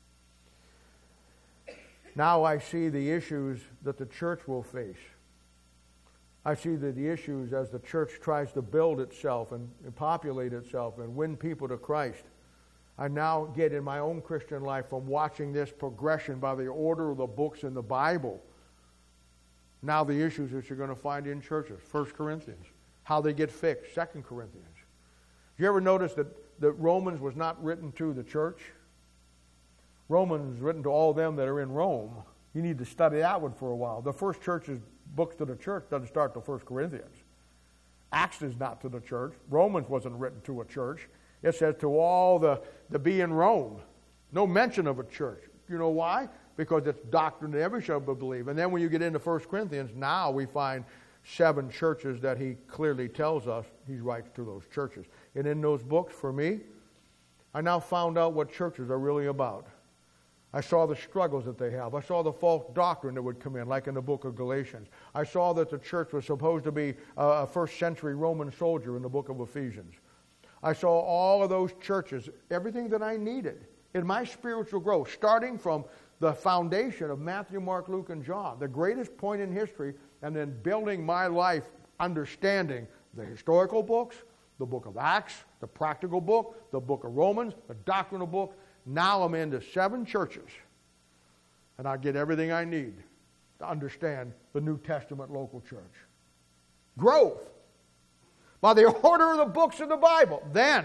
Now I see the issues that the church will face. I see the, the issues as the church tries to build itself and, and populate itself and win people to Christ. I now get in my own Christian life from watching this progression by the order of the books in the Bible. Now the issues that you're going to find in churches. First Corinthians. How they get fixed. Second Corinthians. Did you ever notice that, that Romans was not written to the church? Romans is written to all them that are in Rome. You need to study that one for a while. The first church's books to the church doesn't start to First Corinthians. Acts is not to the church. Romans wasn't written to a church. It says to all the, the be in Rome. No mention of a church. You know why? Because it's doctrine that every shall believe. And then when you get into First Corinthians, now we find seven churches that he clearly tells us he writes to those churches. And in those books, for me, I now found out what churches are really about. I saw the struggles that they have. I saw the false doctrine that would come in, like in the book of Galatians. I saw that the church was supposed to be a first century Roman soldier in the book of Ephesians. I saw all of those churches, everything that I needed in my spiritual growth, starting from the foundation of Matthew, Mark, Luke, and John, the greatest point in history, and then building my life understanding the historical books, the book of Acts, the practical book, the book of Romans, the doctrinal book. Now I'm into seven churches. and I get everything I need to understand the New Testament local church. Growth. By the order of the books of the Bible. Then,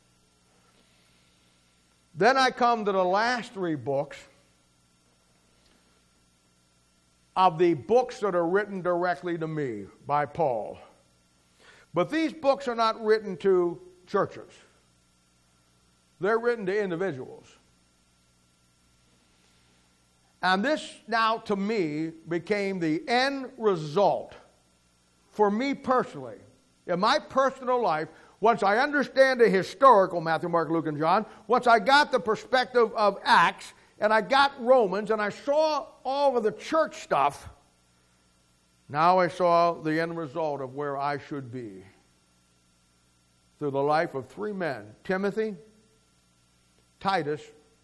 then I come to the last three books of the books that are written directly to me by Paul. But these books are not written to churches. They're written to individuals. And this now, to me, became the end result for me personally. In my personal life, once I understand the historical Matthew, Mark, Luke, and John, once I got the perspective of Acts, and I got Romans, and I saw all of the church stuff, now I saw the end result of where I should be. Through the life of three men, Timothy, Titus,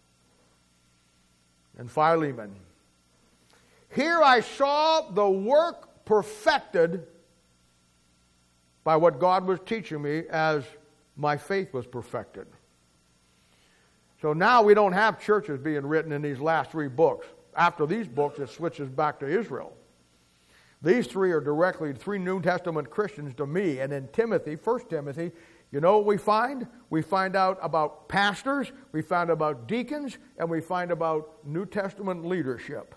and Philemon. Here I saw the work perfected by what God was teaching me as my faith was perfected. So now we don't have churches being written in these last three books. After these books, it switches back to Israel. These three are directly three New Testament Christians to me. And in Timothy, First Timothy, you know what we find? We find out about pastors, we find out about deacons, and we find about New Testament leadership.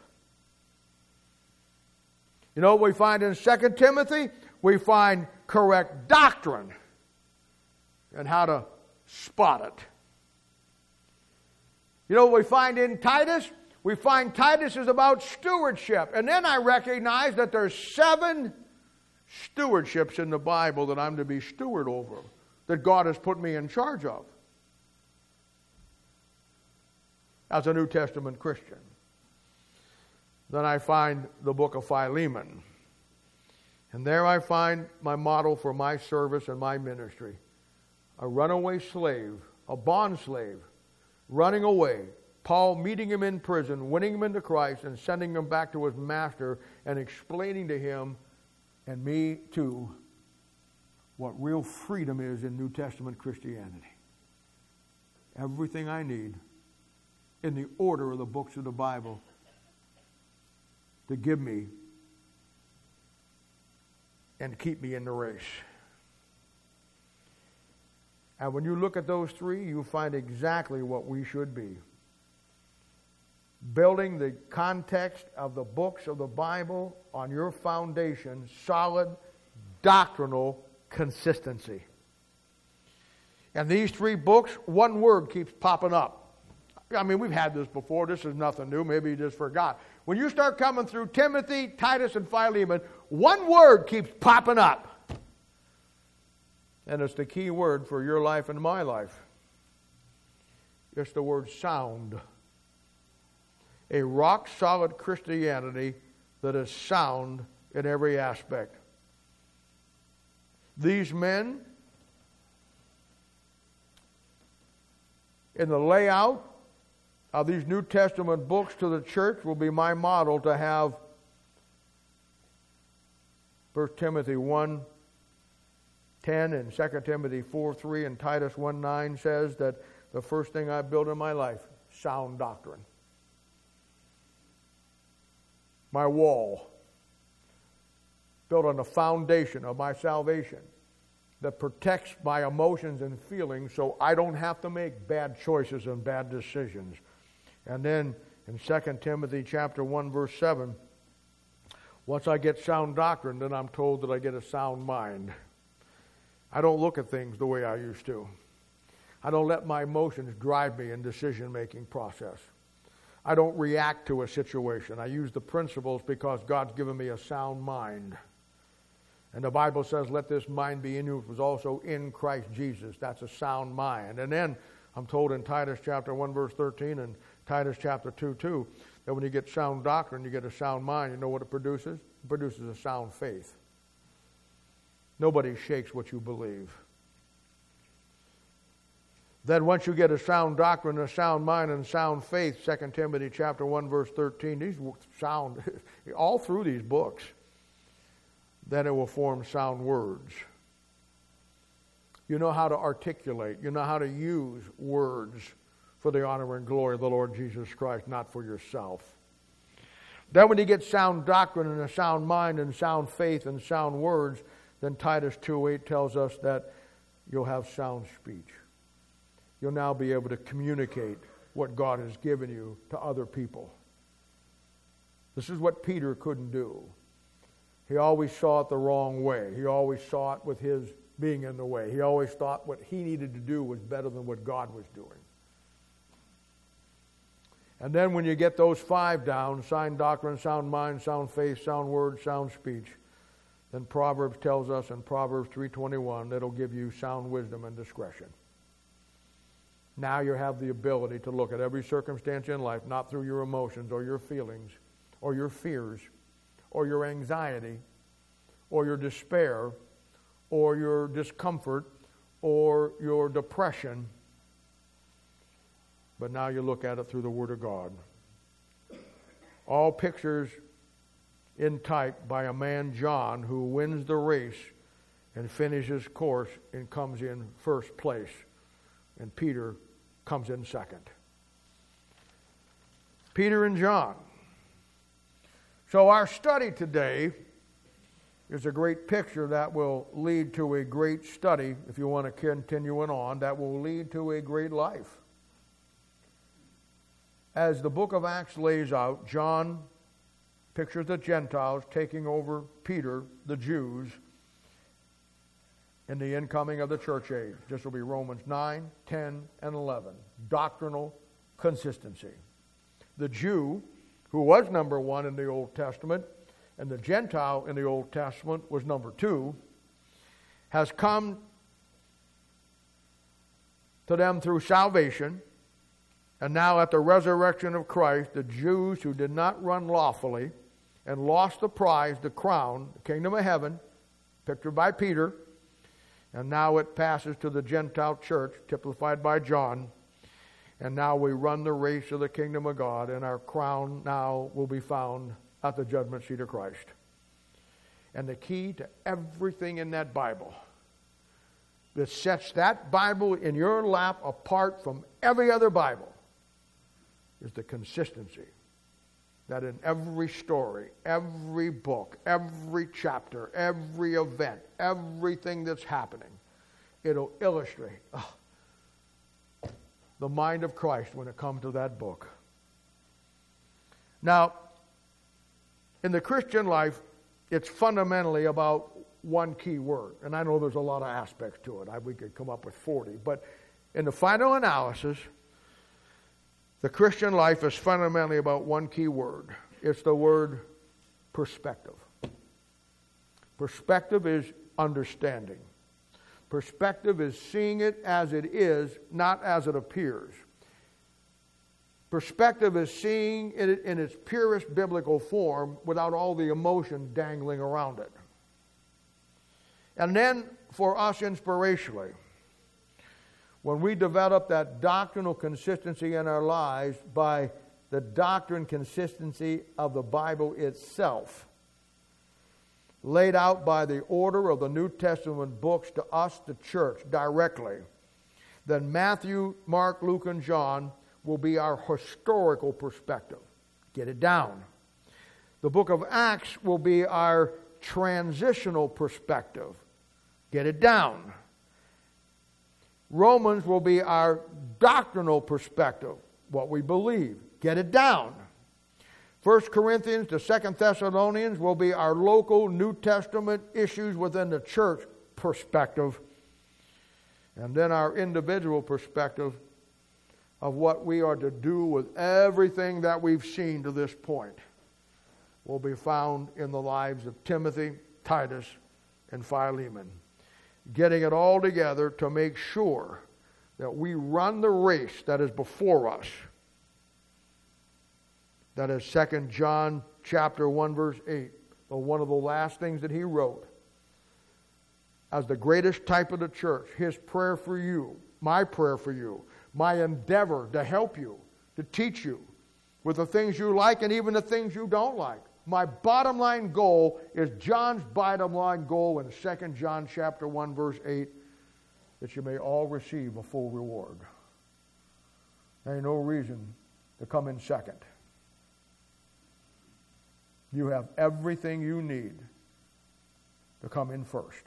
You know what we find in Second Timothy? We find correct doctrine and how to spot it. You know what we find in Titus? We find Titus is about stewardship. And then I recognize that there's seven stewardships in the Bible that I'm to be steward over, that God has put me in charge of as a New Testament Christian. Then I find the book of Philemon. And there I find my model for my service and my ministry. A runaway slave, a bond slave, running away. Paul meeting him in prison, winning him into Christ, and sending him back to his master and explaining to him and me too what real freedom is in New Testament Christianity. Everything I need in the order of the books of the Bible to give me and keep me in the race. And when you look at those three, you find exactly what we should be. Building the context of the books of the Bible on your foundation, solid doctrinal consistency. And these three books, one word keeps popping up. I mean, we've had this before. This is nothing new. Maybe you just forgot. When you start coming through Timothy, Titus, and Philemon, one word keeps popping up. And it's the key word for your life and my life. It's the word sound. A rock-solid Christianity that is sound in every aspect. These men, in the layout of these New Testament books to the church, will be my model to have First Timothy one ten and Second Timothy four three and Titus one nine says that the first thing I build in my life, sound doctrine. My wall, built on the foundation of my salvation, that protects my emotions and feelings so I don't have to make bad choices and bad decisions. And then in Second Timothy chapter one, verse seven, once I get sound doctrine, then I'm told that I get a sound mind. I don't look at things the way I used to. I don't let my emotions drive me in decision-making process. I don't react to a situation. I use the principles because God's given me a sound mind. And the Bible says, let this mind be in you, which was also in Christ Jesus. That's a sound mind. And then I'm told in Titus chapter one, verse thirteen, and Titus chapter two, two, that when you get sound doctrine, you get a sound mind. You know what it produces? It produces a sound faith. Nobody shakes what you believe. Then once you get a sound doctrine, a sound mind, and sound faith, Second Timothy chapter one, verse thirteen, these sound, all through these books, then it will form sound words. You know how to articulate. You know how to use words for the honor and glory of the Lord Jesus Christ, not for yourself. Then when you get sound doctrine and a sound mind and sound faith and sound words, then Titus two eight tells us that you'll have sound speech. You'll now be able to communicate what God has given you to other people. This is what Peter couldn't do. He always saw it the wrong way. He always saw it with his being in the way. He always thought what he needed to do was better than what God was doing. And then when you get those five down, sound doctrine, sound mind, sound faith, sound word, sound speech, then Proverbs tells us in Proverbs three twenty-one that it'll give you sound wisdom and discretion. Now you have the ability to look at every circumstance in life, not through your emotions or your feelings or your fears or your anxiety or your despair or your discomfort or your depression, but now you look at it through the Word of God. All pictures in type by a man, John, who wins the race and finishes course and comes in first place. And Peter comes in second. Peter and John. So our study today is a great picture that will lead to a great study, if you want to continue it on, that will lead to a great life. As the book of Acts lays out, John pictures the Gentiles taking over Peter, the Jews, in the incoming of the church age. This will be Romans nine, ten, and eleven. Doctrinal consistency. The Jew, who was number one in the Old Testament, and the Gentile in the Old Testament was number two, has come to them through salvation. And now at the resurrection of Christ, the Jews who did not run lawfully and lost the prize, the crown, the kingdom of heaven, pictured by Peter, and now it passes to the Gentile church, typified by John. And now we run the race of the kingdom of God, and our crown now will be found at the judgment seat of Christ. And the key to everything in that Bible that sets that Bible in your lap apart from every other Bible is the consistency. That in every story, every book, every chapter, every event, everything that's happening, it'll illustrate oh, the mind of Christ when it comes to that book. Now, in the Christian life, it's fundamentally about one key word. And I know there's a lot of aspects to it. I, we could come up with forty. But in the final analysis, the Christian life is fundamentally about one key word. It's the word perspective. Perspective is understanding. Perspective is seeing it as it is, not as it appears. Perspective is seeing it in its purest biblical form without all the emotion dangling around it. And then, for us inspirationally, when we develop that doctrinal consistency in our lives by the doctrine consistency of the Bible itself, laid out by the order of the New Testament books to us, the church, directly, then Matthew, Mark, Luke, and John will be our historical perspective. Get it down. The book of Acts will be our transitional perspective. Get it down. Romans will be our doctrinal perspective, what we believe. Get it down. First Corinthians to Second Thessalonians will be our local New Testament issues within the church perspective. And then our individual perspective of what we are to do with everything that we've seen to this point will be found in the lives of Timothy, Titus, and Philemon. Getting it all together to make sure that we run the race that is before us. That is Second John chapter one verse eight. But one of the last things that he wrote as the greatest type of the church, his prayer for you, my prayer for you, my endeavor to help you, to teach you with the things you like and even the things you don't like. My bottom line goal is John's bottom line goal in Second John chapter one verse eight, that you may all receive a full reward. There ain't no reason to come in second. You have everything you need to come in first.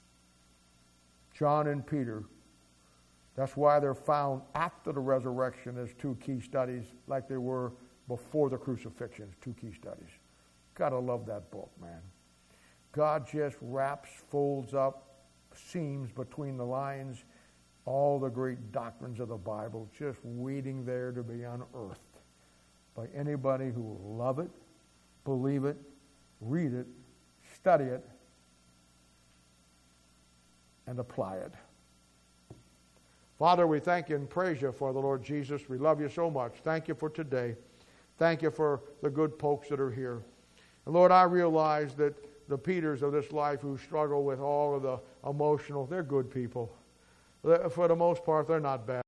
John and Peter, that's why they're found after the resurrection as two key studies, like they were before the crucifixion, two key studies. Gotta love that book, man. God just wraps, folds up, seams between the lines, all the great doctrines of the Bible, just waiting there to be unearthed by anybody who will love it, believe it, read it, study it, and apply it. Father, we thank you and praise you for the Lord Jesus. We love you so much. Thank you for today. Thank you for the good folks that are here. And Lord, I realize that the Peters of this life who struggle with all of the emotional, they're good people. For the most part, they're not bad.